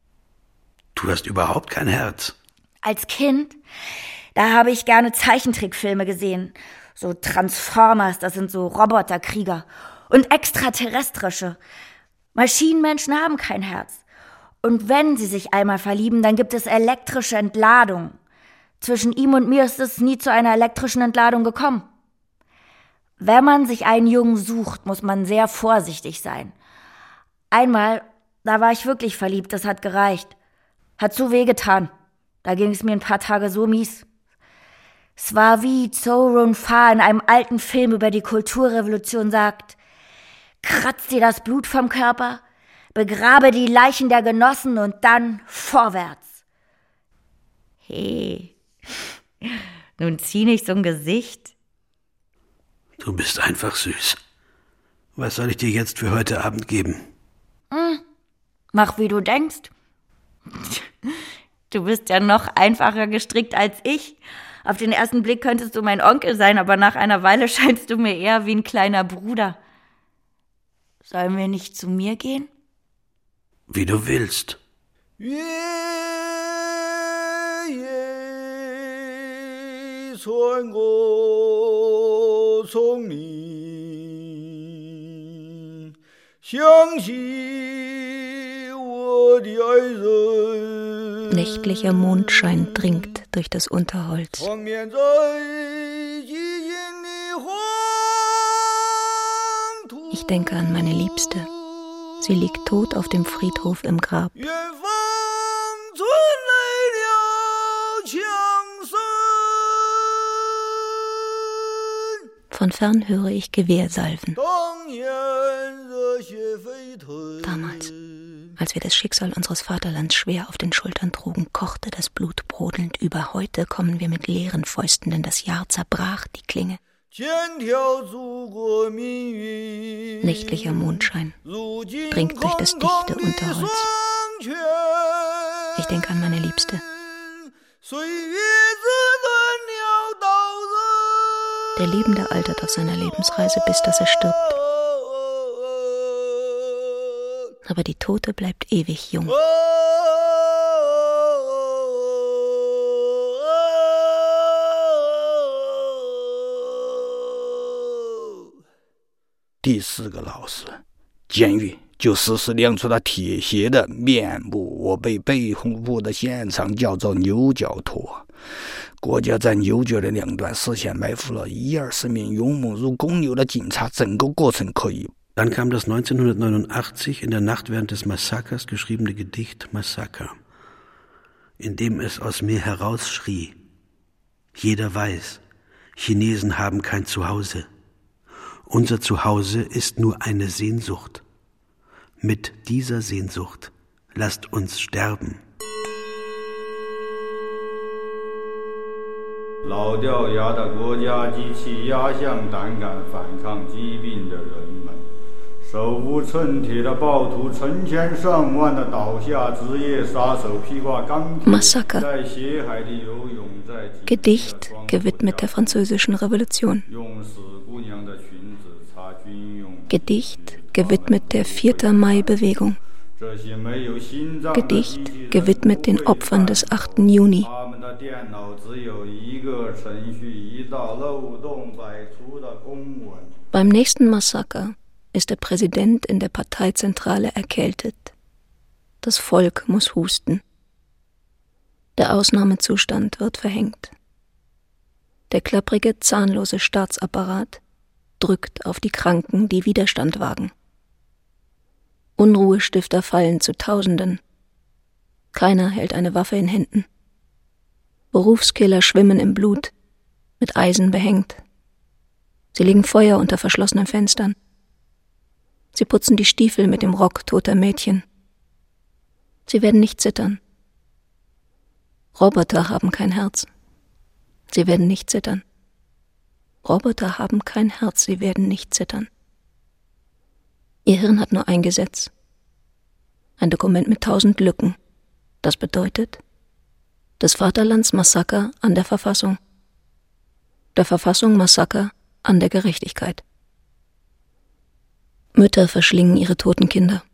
Du hast überhaupt kein Herz. Als Kind, da habe ich gerne Zeichentrickfilme gesehen. So Transformers, das sind so Roboterkrieger. Und extraterrestrische. Maschinenmenschen haben kein Herz. Und wenn sie sich einmal verlieben, dann gibt es elektrische Entladung. Zwischen ihm und mir ist es nie zu einer elektrischen Entladung gekommen. Wenn man sich einen Jungen sucht, muss man sehr vorsichtig sein. Einmal, da war ich wirklich verliebt, das hat gereicht. Hat so wehgetan. Da ging es mir ein paar Tage so mies. Es war wie Zhou Runfa in einem alten Film über die Kulturrevolution sagt: Kratz dir das Blut vom Körper, begrabe die Leichen der Genossen und dann vorwärts. Hey, nun zieh nicht so ein Gesicht. Du bist einfach süß. Was soll ich dir jetzt für heute Abend geben? Hm, mach, wie du denkst. Du bist ja noch einfacher gestrickt als ich. Auf den ersten Blick könntest du mein Onkel sein, aber nach einer Weile scheinst du mir eher wie ein kleiner Bruder. Sollen wir nicht zu mir gehen? Wie du willst. Nächtlicher Mondschein dringt durch das Unterholz. Ich denke an meine Liebste. Sie liegt tot auf dem Friedhof im Grab. Von fern höre ich Gewehrsalven. Damals, als wir das Schicksal unseres Vaterlands schwer auf den Schultern trugen, kochte das Blut brodelnd über. Heute kommen wir mit leeren Fäusten, denn das Jahr zerbrach die Klinge. Nächtlicher Mondschein dringt durch das dichte Unterholz. Ich denke an meine Liebste. Der Liebende altert auf seiner Lebensreise, bis dass er stirbt. Aber die Tote bleibt ewig jung. 第四个老师，监狱就时时亮出了铁血的面目。我被被捕的现场叫做牛角坨。国家在牛角的两端事先埋伏了一二十名勇猛如公牛的警察，整个过程可以。 Dann kam das neunzehnhundertneunundachtzig in der Nacht während des Massakers geschriebene Gedicht Massaker, in dem es aus mir herausschrie: Jeder weiß, Chinesen haben kein Zuhause. Unser Zuhause ist nur eine Sehnsucht. Mit dieser Sehnsucht lasst uns sterben. 老掉牙的国家机器压向胆敢反抗疾病的人们，手无寸铁的暴徒成千上万的倒下，职业杀手披挂钢铁， Massaker. 在血海里游泳，在 Gedicht gewidmet der französischen Revolution. 用死姑娘的裙子擦军用。 Gedicht gewidmet der vierter Mai-Bewegung. Gedicht gewidmet den Opfern des achten Juni. Beim nächsten Massaker ist der Präsident in der Parteizentrale erkältet. Das Volk muss husten. Der Ausnahmezustand wird verhängt. Der klapprige, zahnlose Staatsapparat drückt auf die Kranken, die Widerstand wagen. Unruhestifter fallen zu Tausenden. Keiner hält eine Waffe in Händen. Berufskiller schwimmen im Blut, mit Eisen behängt. Sie legen Feuer unter verschlossenen Fenstern. Sie putzen die Stiefel mit dem Rock toter Mädchen. Sie werden nicht zittern. Roboter haben kein Herz. Sie werden nicht zittern. Roboter haben kein Herz, sie werden nicht zittern. Ihr Hirn hat nur ein Gesetz. Ein Dokument mit tausend Lücken. Das bedeutet, des Vaterlands Massaker an der Verfassung. Der Verfassung Massaker an der Gerechtigkeit. Mütter verschlingen ihre toten Kinder.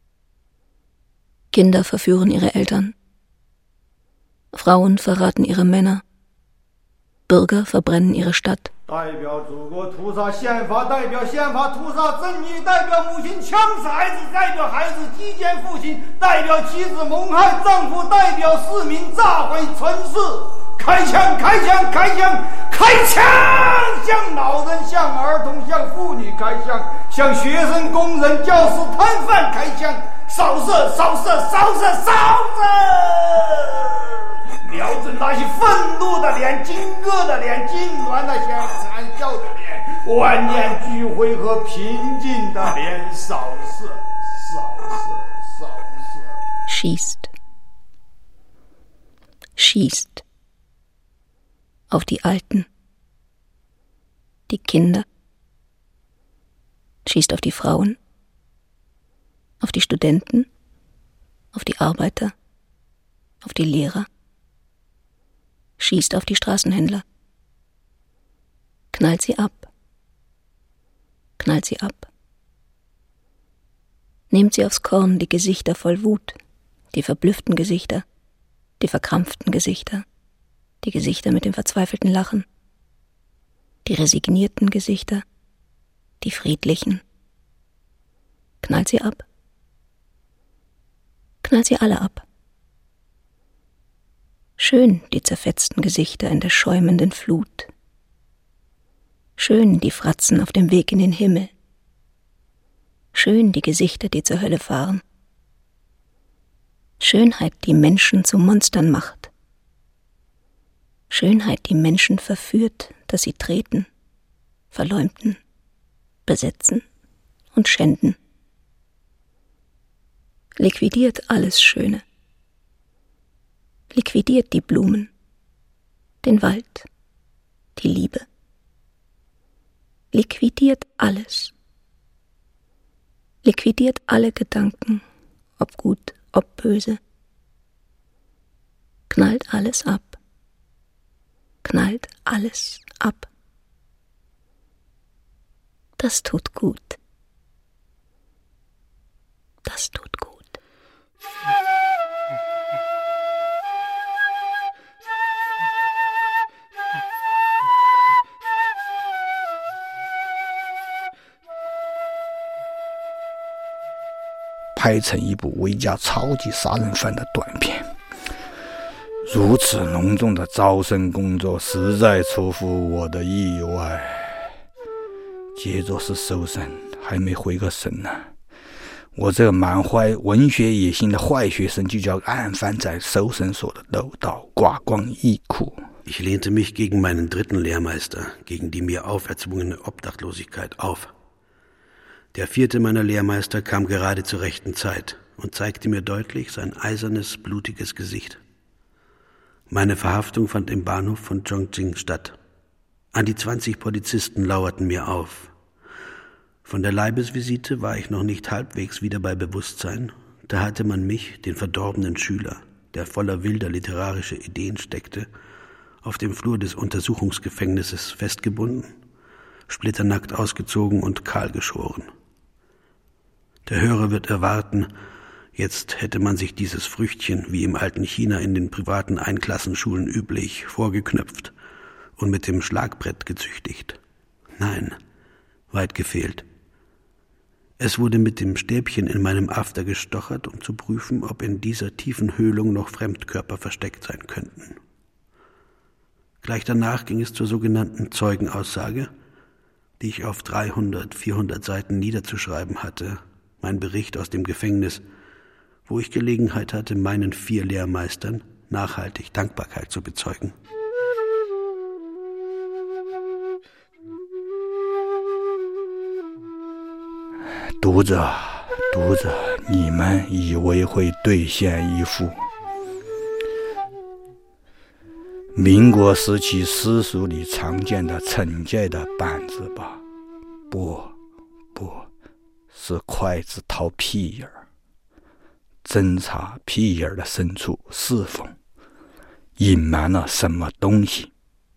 Kinder verführen ihre Eltern. Frauen verraten ihre Männer. Bürger verbrennen ihre Stadt. 代表祖国屠杀宪法，代表宪法屠杀正义，代表母亲枪死孩子，代表孩子击奸父亲，代表妻子谋害丈夫，代表市民炸毁城市。开枪！开枪！开枪！开枪！向老人、向儿童、向妇女开枪，向学生、工人、教师、摊贩开枪！扫射！扫射！扫射！扫射！ 瞄准那些愤怒的脸、惊愕的脸、痉挛的脸、惨笑的脸、万念俱灰和平静的脸，扫射，扫射，扫射。 Schießt. Schießt. Auf die Alten. Die Kinder. Schießt auf die Frauen. Auf die Studenten. Auf die Arbeiter. Auf die Lehrer. Schießt auf die Straßenhändler. Knallt sie ab. Knallt sie ab. Nehmt sie aufs Korn, die Gesichter voll Wut, die verblüfften Gesichter, die verkrampften Gesichter, die Gesichter mit dem verzweifelten Lachen, die resignierten Gesichter, die friedlichen. Knallt sie ab. Knallt sie alle ab. Schön die zerfetzten Gesichter in der schäumenden Flut. Schön die Fratzen auf dem Weg in den Himmel. Schön die Gesichter, die zur Hölle fahren. Schönheit, die Menschen zu Monstern macht. Schönheit, die Menschen verführt, dass sie treten, verleumden, besetzen und schänden. Liquidiert alles Schöne. Liquidiert die Blumen, den Wald, die Liebe. Liquidiert alles. Liquidiert alle Gedanken, ob gut, ob böse. Knallt alles ab. Knallt alles ab. Das tut gut. Das tut 拍成一部围剿超级杀人犯的短片。如此隆重的招生工作实在出乎我的意外。接着是搜身，还没回个神呢，我这个满怀文学野心的坏学生就叫案犯在搜身所的楼道刮光衣裤。 Ich lehnte mich gegen meinen dritten Lehrmeister, gegen die mir auferzwungene Obdachlosigkeit auf. Der vierte meiner Lehrmeister kam gerade zur rechten Zeit und zeigte mir deutlich sein eisernes, blutiges Gesicht. Meine Verhaftung fand im Bahnhof von Chongqing statt. An die zwanzig Polizisten lauerten mir auf. Von der Leibesvisite war ich noch nicht halbwegs wieder bei Bewusstsein. Da hatte man mich, den verdorbenen Schüler, der voller wilder literarischer Ideen steckte, auf dem Flur des Untersuchungsgefängnisses festgebunden, splitternackt ausgezogen und kahl geschoren. Der Hörer wird erwarten, jetzt hätte man sich dieses Früchtchen, wie im alten China in den privaten Einklassenschulen üblich, vorgeknöpft und mit dem Schlagbrett gezüchtigt. Nein, weit gefehlt. Es wurde mit dem Stäbchen in meinem After gestochert, um zu prüfen, ob in dieser tiefen Höhlung noch Fremdkörper versteckt sein könnten. Gleich danach ging es zur sogenannten Zeugenaussage, die ich auf dreihundert, vierhundert Seiten niederzuschreiben hatte, mein Bericht aus dem Gefängnis, wo ich Gelegenheit hatte, meinen vier Lehrmeistern nachhaltig Dankbarkeit zu bezeugen. "读着，读着，你们以为会兑现一副民国时期私塾里常见的惩戒的板子吧？不，不，是筷子掏屁眼儿，侦查屁眼儿的深处是否隐瞒了什么东西。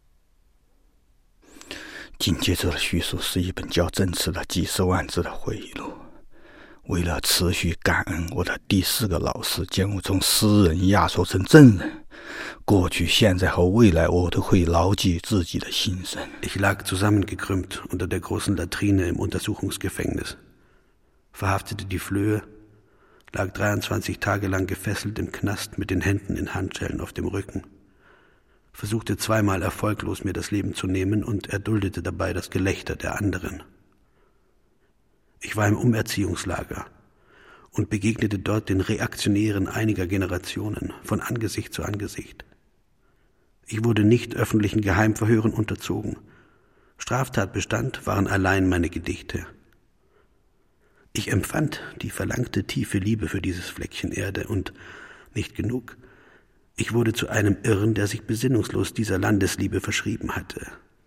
紧接着的叙述是一本较真实的几十万字的回忆录。为了持续感恩我的第四个老师将我从诗人压缩成真人，过去、现在和未来我都会牢记自己的心声。 Ich lag zusammengekrümmt unter der großen Latrine im Untersuchungsgefängnis, verhaftete die Flöhe, lag dreiundzwanzig Tage lang gefesselt im Knast mit den Händen in Handschellen auf dem Rücken, versuchte zweimal erfolglos mir das Leben zu nehmen und erduldete dabei das Gelächter der anderen. Ich war im Umerziehungslager und begegnete dort den Reaktionären einiger Generationen von Angesicht zu Angesicht. Ich wurde nicht öffentlichen Geheimverhören unterzogen. Straftatbestand waren allein meine Gedichte. Ich empfand die verlangte tiefe Liebe für dieses Fleckchen Erde und, nicht genug, ich wurde zu einem Irren, der sich besinnungslos dieser Landesliebe verschrieben hatte.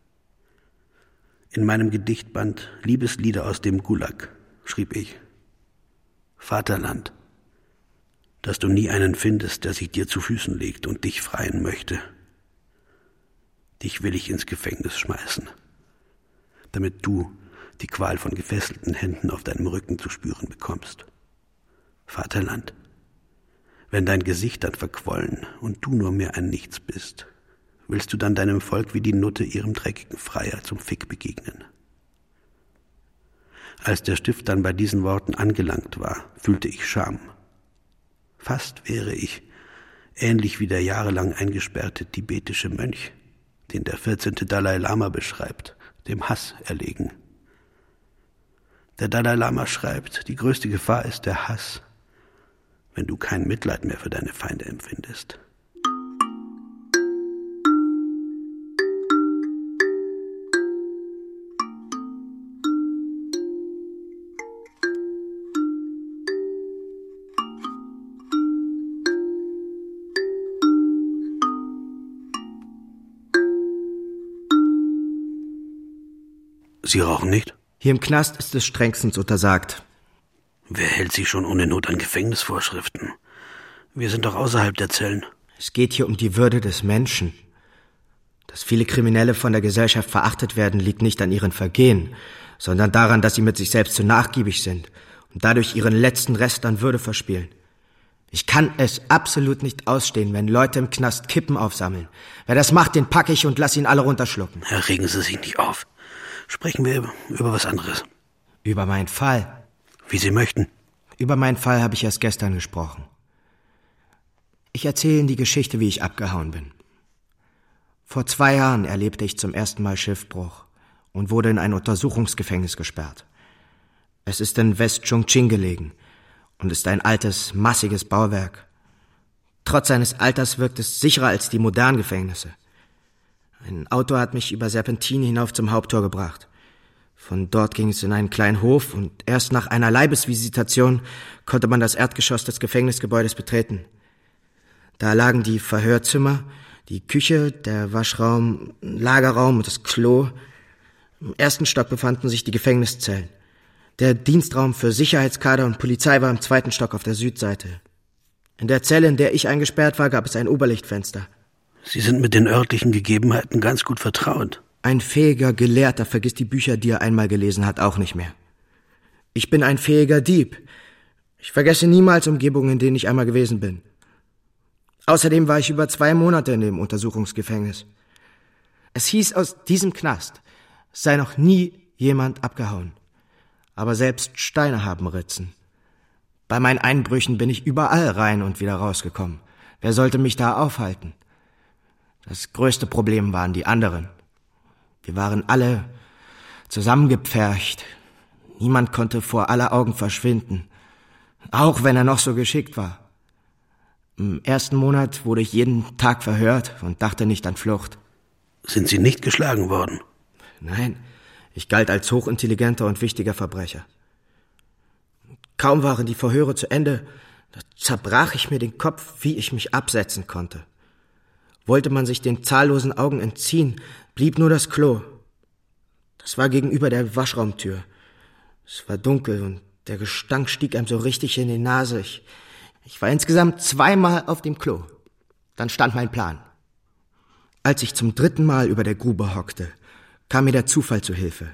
In meinem Gedichtband Liebeslieder aus dem Gulag schrieb ich: Vaterland, dass du nie einen findest, der sich dir zu Füßen legt und dich freien möchte. Dich will ich ins Gefängnis schmeißen, damit du die Qual von gefesselten Händen auf deinem Rücken zu spüren bekommst. Vaterland, wenn dein Gesicht dann verquollen und du nur mehr ein Nichts bist, willst du dann deinem Volk wie die Nutte ihrem dreckigen Freier zum Fick begegnen? Als der Stift dann bei diesen Worten angelangt war, fühlte ich Scham. Fast wäre ich, ähnlich wie der jahrelang eingesperrte tibetische Mönch, den der vierzehnte Dalai Lama beschreibt, dem Hass erlegen. Der Dalai Lama schreibt, die größte Gefahr ist der Hass, wenn du kein Mitleid mehr für deine Feinde empfindest. Sie rauchen nicht? Hier im Knast ist es strengstens untersagt. Wer hält sich schon ohne Not an Gefängnisvorschriften? Wir sind doch außerhalb der Zellen. Es geht hier um die Würde des Menschen. Dass viele Kriminelle von der Gesellschaft verachtet werden, liegt nicht an ihren Vergehen, sondern daran, dass sie mit sich selbst zu nachgiebig sind und dadurch ihren letzten Rest an Würde verspielen. Ich kann es absolut nicht ausstehen, wenn Leute im Knast Kippen aufsammeln. Wer das macht, den packe ich und lass ihn alle runterschlucken. Herr, regen Sie sich nicht auf. Sprechen wir über was anderes. Über meinen Fall. Wie Sie möchten. Über meinen Fall habe ich erst gestern gesprochen. Ich erzähle Ihnen die Geschichte, wie ich abgehauen bin. Vor zwei Jahren erlebte ich zum ersten Mal Schiffbruch und wurde in ein Untersuchungsgefängnis gesperrt. Es ist in West-Chongqing gelegen und ist ein altes, massiges Bauwerk. Trotz seines Alters wirkt es sicherer als die modernen Gefängnisse. Ein Auto hat mich über Serpentinen hinauf zum Haupttor gebracht. Von dort ging es in einen kleinen Hof und erst nach einer Leibesvisitation konnte man das Erdgeschoss des Gefängnisgebäudes betreten. Da lagen die Verhörzimmer, die Küche, der Waschraum, Lagerraum und das Klo. Im ersten Stock befanden sich die Gefängniszellen. Der Dienstraum für Sicherheitskader und Polizei war im zweiten Stock auf der Südseite. In der Zelle, in der ich eingesperrt war, gab es ein Oberlichtfenster. Sie sind mit den örtlichen Gegebenheiten ganz gut vertraut. Ein fähiger Gelehrter vergisst die Bücher, die er einmal gelesen hat, auch nicht mehr. Ich bin ein fähiger Dieb. Ich vergesse niemals Umgebungen, in denen ich einmal gewesen bin. Außerdem war ich über zwei Monate in dem Untersuchungsgefängnis. Es hieß aus diesem Knast, sei noch nie jemand abgehauen. Aber selbst Steine haben Ritzen. Bei meinen Einbrüchen bin ich überall rein und wieder rausgekommen. Wer sollte mich da aufhalten? Das größte Problem waren die anderen. Wir waren alle zusammengepfercht. Niemand konnte vor aller Augen verschwinden, auch wenn er noch so geschickt war. Im ersten Monat wurde ich jeden Tag verhört und dachte nicht an Flucht. Sind Sie nicht geschlagen worden? Nein, ich galt als hochintelligenter und wichtiger Verbrecher. Kaum waren die Verhöre zu Ende, da zerbrach ich mir den Kopf, wie ich mich absetzen konnte. Wollte man sich den zahllosen Augen entziehen, blieb nur das Klo. Das war gegenüber der Waschraumtür. Es war dunkel und der Gestank stieg einem so richtig in die Nase. Ich, ich war insgesamt zweimal auf dem Klo. Dann stand mein Plan. Als ich zum dritten Mal über der Grube hockte, kam mir der Zufall zu Hilfe.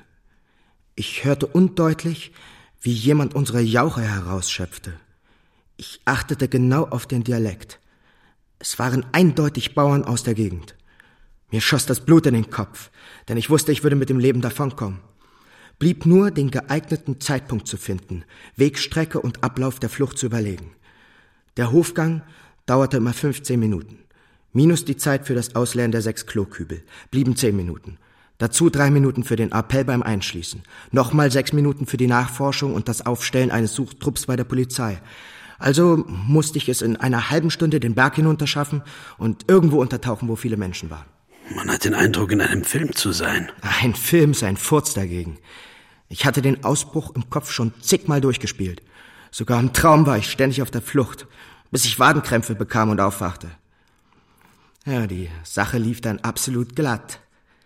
Ich hörte undeutlich, wie jemand unsere Jauche herausschöpfte. Ich achtete genau auf den Dialekt. Es waren eindeutig Bauern aus der Gegend. Mir schoss das Blut in den Kopf, denn ich wusste, ich würde mit dem Leben davonkommen. Blieb nur, den geeigneten Zeitpunkt zu finden, Wegstrecke und Ablauf der Flucht zu überlegen. Der Hofgang dauerte immer fünfzehn Minuten. Minus die Zeit für das Ausleeren der sechs Klokübel blieben zehn Minuten. Dazu drei Minuten für den Appell beim Einschließen. Nochmal sechs Minuten für die Nachforschung und das Aufstellen eines Suchtrupps bei der Polizei. Also musste ich es in einer halben Stunde den Berg hinunter schaffen und irgendwo untertauchen, wo viele Menschen waren. Man hat den Eindruck, in einem Film zu sein. Ein Film ist ein Furz dagegen. Ich hatte den Ausbruch im Kopf schon zigmal durchgespielt. Sogar im Traum war ich ständig auf der Flucht, bis ich Wadenkrämpfe bekam und aufwachte. Ja, die Sache lief dann absolut glatt.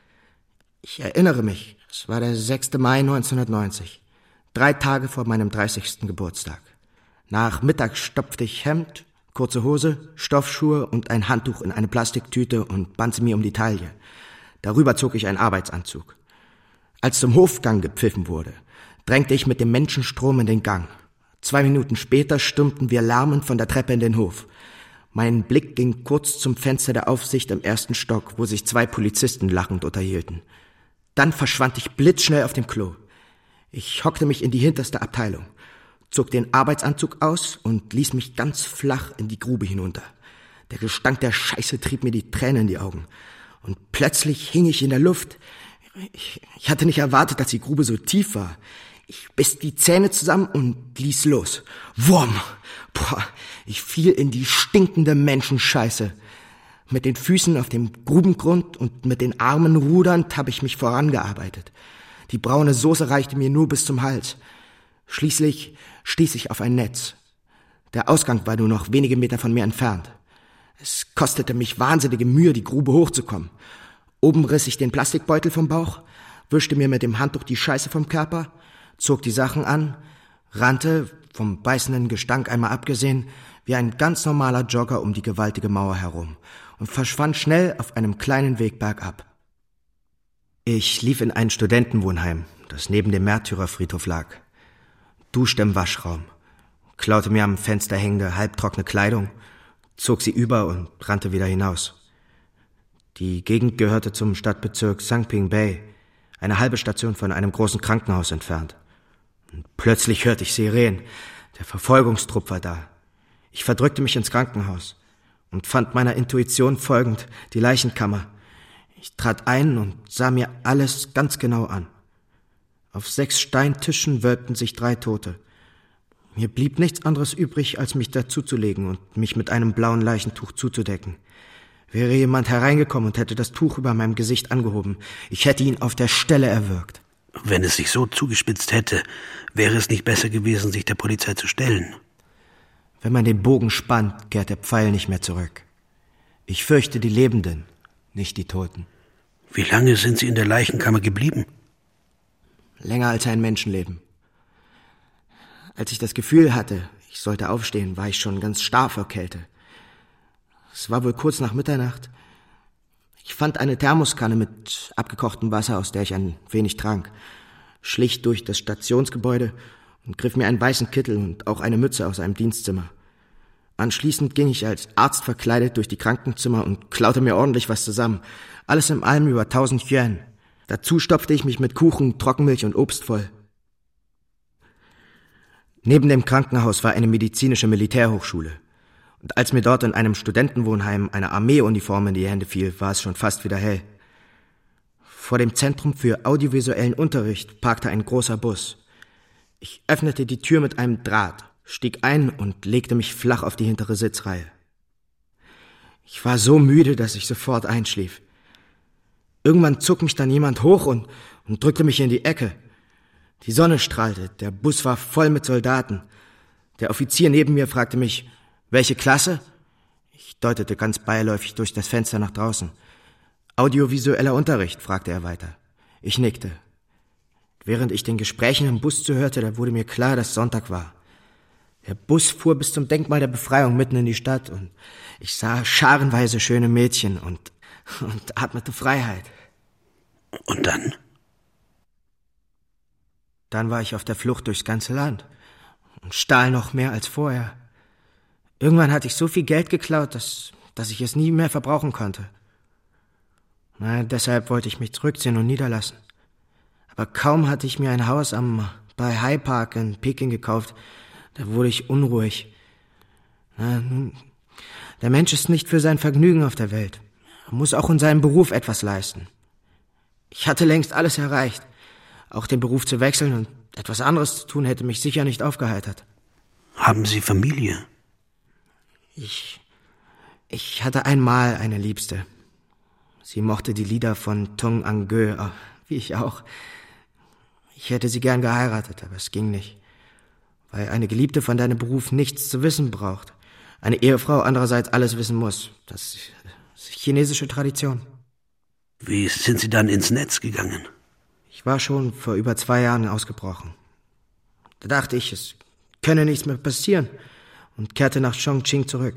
Ich erinnere mich, es war der sechster Mai neunzehnhundertneunzig, drei Tage vor meinem dreißigsten Geburtstag. Nach Mittag stopfte ich Hemd, kurze Hose, Stoffschuhe und ein Handtuch in eine Plastiktüte und band sie mir um die Taille. Darüber zog ich einen Arbeitsanzug. Als zum Hofgang gepfiffen wurde, drängte ich mit dem Menschenstrom in den Gang. Zwei Minuten später stürmten wir lärmend von der Treppe in den Hof. Mein Blick ging kurz zum Fenster der Aufsicht im ersten Stock, wo sich zwei Polizisten lachend unterhielten. Dann verschwand ich blitzschnell auf dem Klo. Ich hockte mich in die hinterste Abteilung, zog den Arbeitsanzug aus und ließ mich ganz flach in die Grube hinunter. Der Gestank der Scheiße trieb mir die Tränen in die Augen. Und plötzlich hing ich in der Luft. Ich, ich hatte nicht erwartet, dass die Grube so tief war. Ich biss die Zähne zusammen und ließ los. Wurm! Boah, ich fiel in die stinkende Menschenscheiße. Mit den Füßen auf dem Grubengrund und mit den Armen rudernd habe ich mich vorangearbeitet. Die braune Soße reichte mir nur bis zum Hals. Schließlich stieß ich auf ein Netz. Der Ausgang war nur noch wenige Meter von mir entfernt. Es kostete mich wahnsinnige Mühe, die Grube hochzukommen. Oben riss ich den Plastikbeutel vom Bauch, wischte mir mit dem Handtuch die Scheiße vom Körper, zog die Sachen an, rannte, vom beißenden Gestank einmal abgesehen, wie ein ganz normaler Jogger um die gewaltige Mauer herum und verschwand schnell auf einem kleinen Weg bergab. Ich lief in ein Studentenwohnheim, das neben dem Märtyrerfriedhof lag, duschte im Waschraum, klaute mir am Fenster hängende, halbtrockene Kleidung, zog sie über und rannte wieder hinaus. Die Gegend gehörte zum Stadtbezirk Sangping Bay, eine halbe Station von einem großen Krankenhaus entfernt. Und plötzlich hörte ich Sirenen. Der Verfolgungstrupp war da. Ich verdrückte mich ins Krankenhaus und fand meiner Intuition folgend die Leichenkammer. Ich trat ein und sah mir alles ganz genau an. Auf sechs Steintischen wölbten sich drei Tote. Mir blieb nichts anderes übrig, als mich dazuzulegen und mich mit einem blauen Leichentuch zuzudecken. Wäre jemand hereingekommen und hätte das Tuch über meinem Gesicht angehoben, ich hätte ihn auf der Stelle erwürgt. Wenn es sich so zugespitzt hätte, wäre es nicht besser gewesen, sich der Polizei zu stellen? Wenn man den Bogen spannt, kehrt der Pfeil nicht mehr zurück. Ich fürchte die Lebenden, nicht die Toten. Wie lange sind Sie in der Leichenkammer geblieben? Länger als ein Menschenleben. Als ich das Gefühl hatte, ich sollte aufstehen, war ich schon ganz starr vor Kälte. Es war wohl kurz nach Mitternacht. Ich fand eine Thermoskanne mit abgekochtem Wasser, aus der ich ein wenig trank, schlich durch das Stationsgebäude und griff mir einen weißen Kittel und auch eine Mütze aus einem Dienstzimmer. Anschließend ging ich als Arzt verkleidet durch die Krankenzimmer und klaute mir ordentlich was zusammen. Alles in allem über tausend Yuan. Dazu stopfte ich mich mit Kuchen, Trockenmilch und Obst voll. Neben dem Krankenhaus war eine medizinische Militärhochschule. Und als mir dort in einem Studentenwohnheim eine Armeeuniform in die Hände fiel, war es schon fast wieder hell. Vor dem Zentrum für audiovisuellen Unterricht parkte ein großer Bus. Ich öffnete die Tür mit einem Draht, stieg ein und legte mich flach auf die hintere Sitzreihe. Ich war so müde, dass ich sofort einschlief. Irgendwann zog mich dann jemand hoch und, und drückte mich in die Ecke. Die Sonne strahlte, der Bus war voll mit Soldaten. Der Offizier neben mir fragte mich, welche Klasse? Ich deutete ganz beiläufig durch das Fenster nach draußen. Audiovisueller Unterricht, fragte er weiter. Ich nickte. Während ich den Gesprächen im Bus zuhörte, da wurde mir klar, dass Sonntag war. Der Bus fuhr bis zum Denkmal der Befreiung mitten in die Stadt und ich sah scharenweise schöne Mädchen und, und atmete Freiheit. Und dann? Dann war ich auf der Flucht durchs ganze Land und stahl noch mehr als vorher. Irgendwann hatte ich so viel Geld geklaut, dass, dass ich es nie mehr verbrauchen konnte. Na, deshalb wollte ich mich zurückziehen und niederlassen. Aber kaum hatte ich mir ein Haus am bei High Park in Peking gekauft, da wurde ich unruhig. Na, nun, der Mensch ist nicht für sein Vergnügen auf der Welt. Er muss auch in seinem Beruf etwas leisten. Ich hatte längst alles erreicht. Auch den Beruf zu wechseln und etwas anderes zu tun, hätte mich sicher nicht aufgeheitert. Haben Sie Familie? Ich, ich hatte einmal eine Liebste. Sie mochte die Lieder von Tung Angö, wie ich auch. Ich hätte sie gern geheiratet, aber es ging nicht. Weil eine Geliebte von deinem Beruf nichts zu wissen braucht. Eine Ehefrau andererseits alles wissen muss. Das ist chinesische Tradition. Wie sind Sie dann ins Netz gegangen? Ich war schon vor über zwei Jahren ausgebrochen. Da dachte ich, es könne nichts mehr passieren und kehrte nach Chongqing zurück.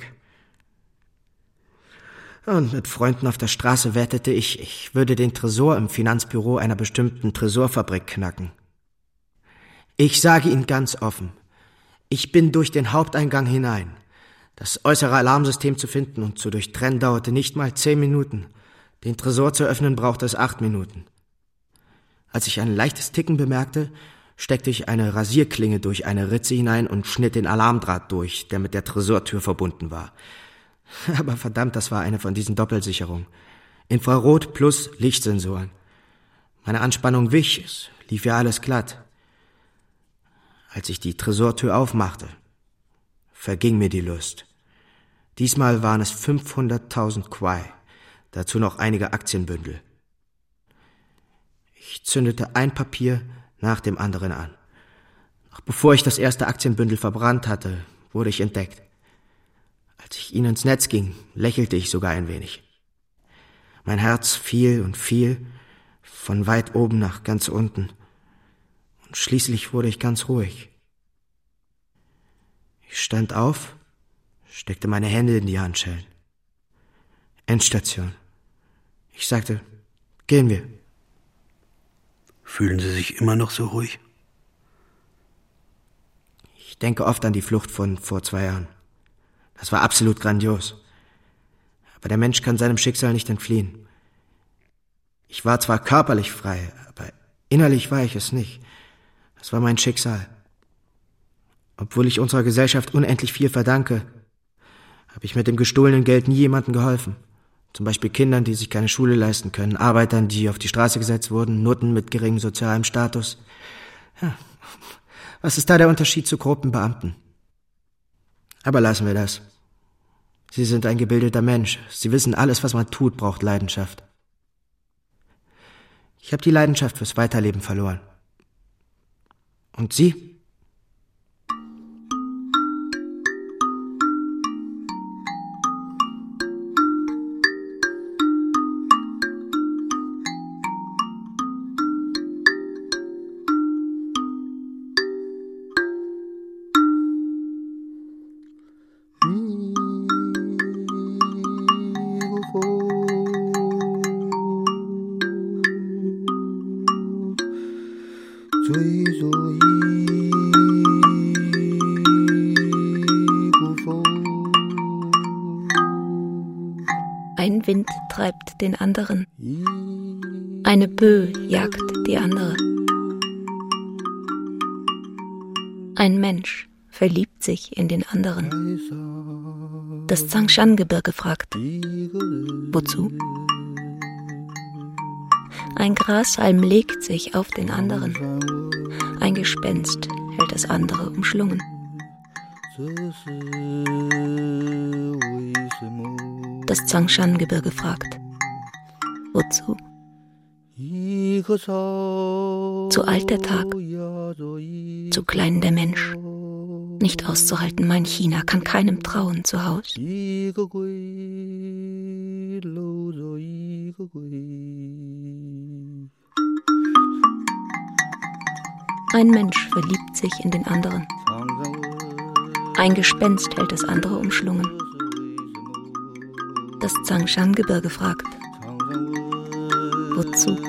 Und mit Freunden auf der Straße wettete ich, ich würde den Tresor im Finanzbüro einer bestimmten Tresorfabrik knacken. Ich sage Ihnen ganz offen, ich bin durch den Haupteingang hinein. Das äußere Alarmsystem zu finden und zu durchtrennen dauerte nicht mal zehn Minuten. Den Tresor zu öffnen brauchte es acht Minuten. Als ich ein leichtes Ticken bemerkte, steckte ich eine Rasierklinge durch eine Ritze hinein und schnitt den Alarmdraht durch, der mit der Tresortür verbunden war. Aber verdammt, das war eine von diesen Doppelsicherungen. Infrarot plus Lichtsensoren. Meine Anspannung wich, es lief ja alles glatt. Als ich die Tresortür aufmachte, verging mir die Lust. Diesmal waren es fünfhunderttausend Kwai, dazu noch einige Aktienbündel. Ich zündete ein Papier nach dem anderen an. Noch bevor ich das erste Aktienbündel verbrannt hatte, wurde ich entdeckt. Als ich ihnen ins Netz ging, lächelte ich sogar ein wenig. Mein Herz fiel und fiel, von weit oben nach ganz unten. Und schließlich wurde ich ganz ruhig. Ich stand auf, steckte meine Hände in die Handschellen. Endstation. Ich sagte, gehen wir. Fühlen Sie sich immer noch so ruhig? Ich denke oft an die Flucht von vor zwei Jahren. Das war absolut grandios. Aber der Mensch kann seinem Schicksal nicht entfliehen. Ich war zwar körperlich frei, aber innerlich war ich es nicht. Das war mein Schicksal. Obwohl ich unserer Gesellschaft unendlich viel verdanke, habe ich mit dem gestohlenen Geld nie jemandem geholfen. Zum Beispiel Kindern, die sich keine Schule leisten können, Arbeitern, die auf die Straße gesetzt wurden, Nutten mit geringem sozialem Status. Ja, was ist da der Unterschied zu korrupten Beamten? Aber lassen wir das. Sie sind ein gebildeter Mensch. Sie wissen, alles, was man tut, braucht Leidenschaft. Ich habe die Leidenschaft fürs Weiterleben verloren. Und Sie? Ein Wind treibt den anderen. Eine Böe jagt die andere. Ein Mensch verliebt sich in den anderen. Das Zangshan-Gebirge fragt: Wozu? Ein Grashalm legt sich auf den anderen. Ein Gespenst hält das andere umschlungen. Das Zangshan-Gebirge fragt: Wozu? Zu alt der Tag, zu klein der Mensch. Nicht auszuhalten, mein China kann keinem trauen zu Haus. Ein Mensch verliebt sich in den anderen. Ein Gespenst hält das andere umschlungen. Das Zangshan-Gebirge fragt: Wozu?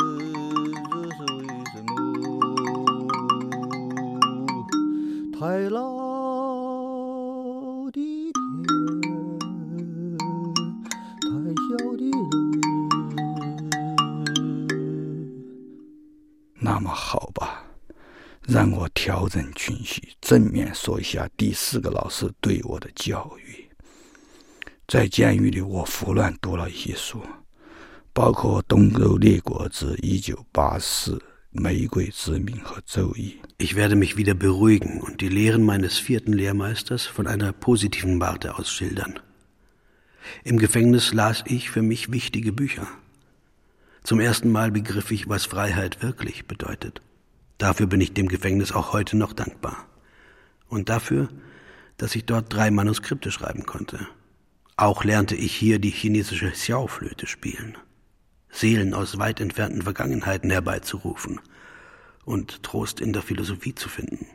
那么好吧，让我调整情绪，正面说一下第四个老师对我的教育。在监狱里，我胡乱读了一些书，包括《东欧列国志一九八四》、《玫瑰之名》和《周易》。 Ich werde mich wieder beruhigen und die Lehren meines vierten Lehrmeisters von einer positiven Warte aus schildern. Im Gefängnis las ich für mich wichtige Bücher. Zum ersten Mal begriff ich, was Freiheit wirklich bedeutet. Dafür bin ich dem Gefängnis auch heute noch dankbar. Und dafür, dass ich dort drei Manuskripte schreiben konnte. Auch lernte ich hier die chinesische Xiao-Flöte spielen, Seelen aus weit entfernten Vergangenheiten herbeizurufen und Trost in der Philosophie zu finden.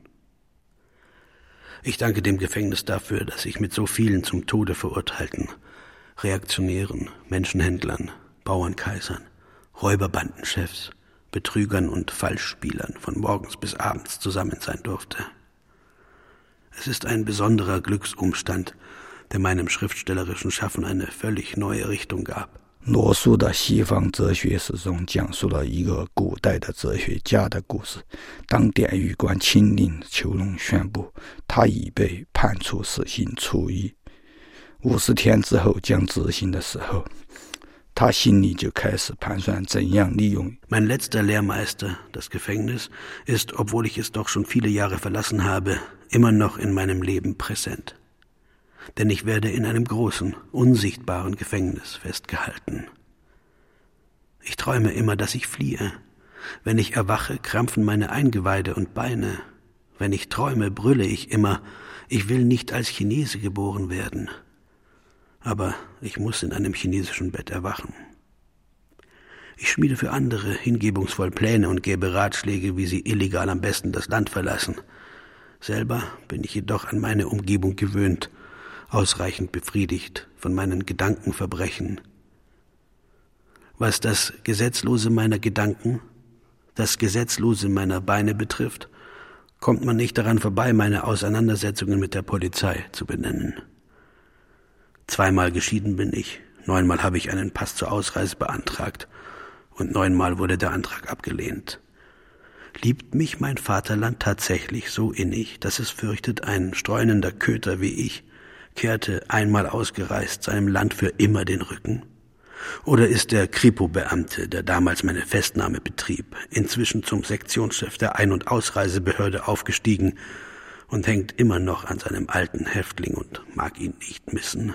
Ich danke dem Gefängnis dafür, dass ich mit so vielen zum Tode verurteilten Reaktionären, Menschenhändlern, Bauernkaisern, Räuberbandenchefs, Betrügern und Falschspielern von morgens bis abends zusammen sein durfte. Es ist ein besonderer Glücksumstand, der meinem schriftstellerischen Schaffen eine völlig neue Richtung gab. 罗素的西方哲学史中讲述了一个古代的哲学家的故事。当典狱官亲令囚笼宣布他已被判处死刑处狱，五十天之后将执行的时候，他心里就开始盘算怎样利用。 Mein letzter Lehrmeister, das Gefängnis, ist, obwohl ich es doch schon viele Jahre verlassen habe, immer noch in meinem Leben präsent. Denn ich werde in einem großen, unsichtbaren Gefängnis festgehalten. Ich träume immer, dass ich fliehe. Wenn ich erwache, krampfen meine Eingeweide und Beine. Wenn ich träume, brülle ich immer, ich will nicht als Chinese geboren werden. Aber ich muss in einem chinesischen Bett erwachen. Ich schmiede für andere hingebungsvoll Pläne und gebe Ratschläge, wie sie illegal am besten das Land verlassen. Selber bin ich jedoch an meine Umgebung gewöhnt, ausreichend befriedigt von meinen Gedankenverbrechen. Was das Gesetzlose meiner Gedanken, das Gesetzlose meiner Beine betrifft, kommt man nicht daran vorbei, meine Auseinandersetzungen mit der Polizei zu benennen. Zweimal geschieden bin ich, neunmal habe ich einen Pass zur Ausreise beantragt und neunmal wurde der Antrag abgelehnt. Liebt mich mein Vaterland tatsächlich so innig, dass es fürchtet, ein streunender Köter wie ich kehrte, einmal ausgereist, seinem Land für immer den Rücken? Oder ist der Kripo-Beamte, der damals meine Festnahme betrieb, inzwischen zum Sektionschef der Ein- und Ausreisebehörde aufgestiegen und hängt immer noch an seinem alten Häftling und mag ihn nicht missen?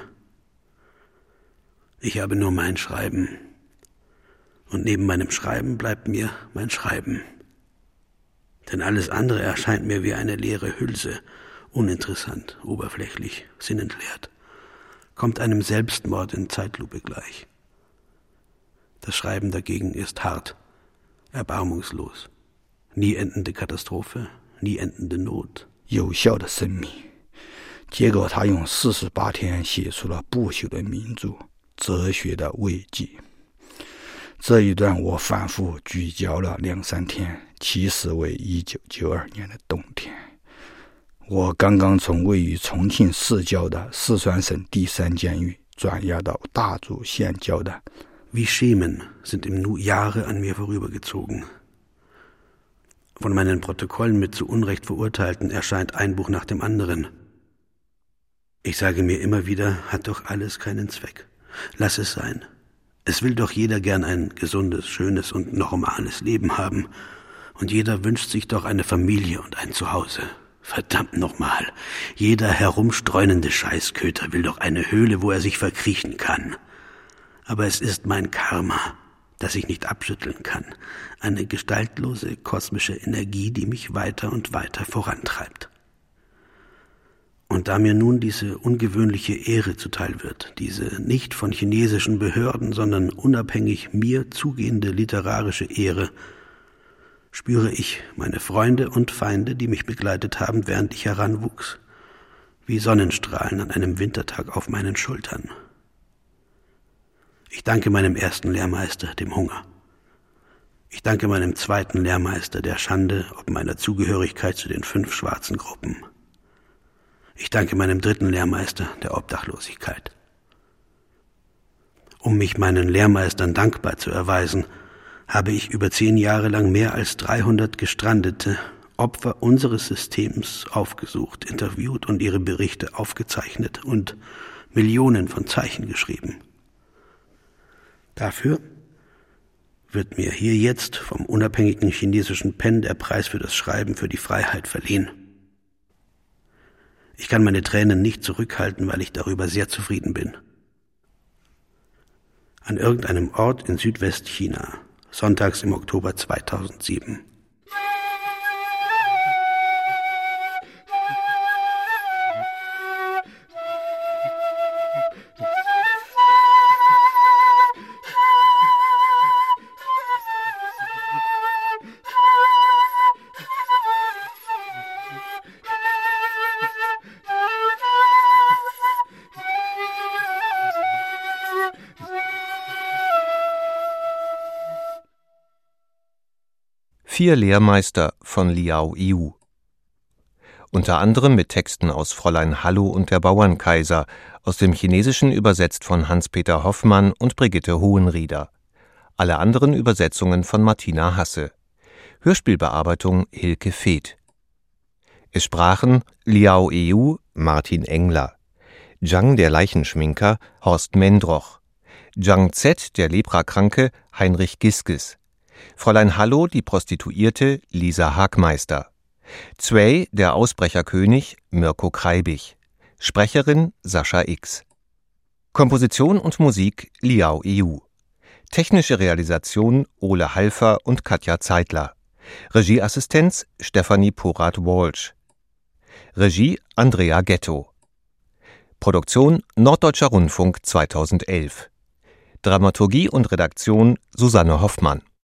Ich habe nur mein Schreiben. Und neben meinem Schreiben bleibt mir mein Schreiben. Denn alles andere erscheint mir wie eine leere Hülse, uninteressant, oberflächlich, sinnentleert, kommt einem Selbstmord in Zeitlupe gleich. Das Schreiben dagegen ist hart, erbarmungslos, nie endende Katastrophe, nie endende Not. 有效的生命，结果他用四十八天写出了不朽的名著《哲学的慰藉》。这一段我反复咀嚼了两三天，其实为一九九二年的冬天。我刚刚从位于重庆市郊的四川省第三监狱转押到大竹县郊的。 Wie Schemen sind im Nu Jahre an mir vorübergezogen. Von meinen Protokollen mit zu Unrecht Verurteilten erscheint ein Buch nach dem anderen. Ich sage mir immer wieder, hat doch alles keinen Zweck. Lass es sein. Es will doch jeder gern ein gesundes, schönes und normales Leben haben. Und jeder wünscht sich doch eine Familie und ein Zuhause. Verdammt nochmal, jeder herumstreunende Scheißköter will doch eine Höhle, wo er sich verkriechen kann. Aber es ist mein Karma, das ich nicht abschütteln kann. Eine gestaltlose kosmische Energie, die mich weiter und weiter vorantreibt. Und da mir nun diese ungewöhnliche Ehre zuteil wird, diese nicht von chinesischen Behörden, sondern unabhängig mir zugehende literarische Ehre, spüre ich meine Freunde und Feinde, die mich begleitet haben, während ich heranwuchs, wie Sonnenstrahlen an einem Wintertag auf meinen Schultern. Ich danke meinem ersten Lehrmeister, dem Hunger. Ich danke meinem zweiten Lehrmeister, der Schande ob meiner Zugehörigkeit zu den fünf schwarzen Gruppen. Ich danke meinem dritten Lehrmeister, der Obdachlosigkeit. Um mich meinen Lehrmeistern dankbar zu erweisen, habe ich über zehn Jahre lang mehr als dreihundert gestrandete Opfer unseres Systems aufgesucht, interviewt und ihre Berichte aufgezeichnet und Millionen von Zeichen geschrieben. Dafür wird mir hier jetzt vom unabhängigen chinesischen Pen der Preis für das Schreiben für die Freiheit verliehen. Ich kann meine Tränen nicht zurückhalten, weil ich darüber sehr zufrieden bin. An irgendeinem Ort in Südwestchina, sonntags im Oktober zweitausendsieben. Vier Lehrmeister von Liao Yu. Unter anderem mit Texten aus Fräulein Hallo und der Bauernkaiser, aus dem Chinesischen übersetzt von Hans-Peter Hoffmann und Brigitte Hohenrieder. Alle anderen Übersetzungen von Martina Hasse. Hörspielbearbeitung Hilke Feeth. Es sprachen Liao Yu, Martin Engler, Zhang der Leichenschminker, Horst Mendroch, Zhang Z, der Leprakranke, Heinrich Giskes, Fräulein Hallo, die Prostituierte, Lisa Hagmeister, Zwei, der Ausbrecherkönig, Mirko Kreibich, Sprecherin Sascha X. Komposition und Musik Liao Yu. Technische Realisation Ole Halfer und Katja Zeitler. Regieassistenz Stefanie Porath-Walsh. Regie Andrea Ghetto. Produktion Norddeutscher Rundfunk zweitausendelf. Dramaturgie und Redaktion Susanne Hoffmann.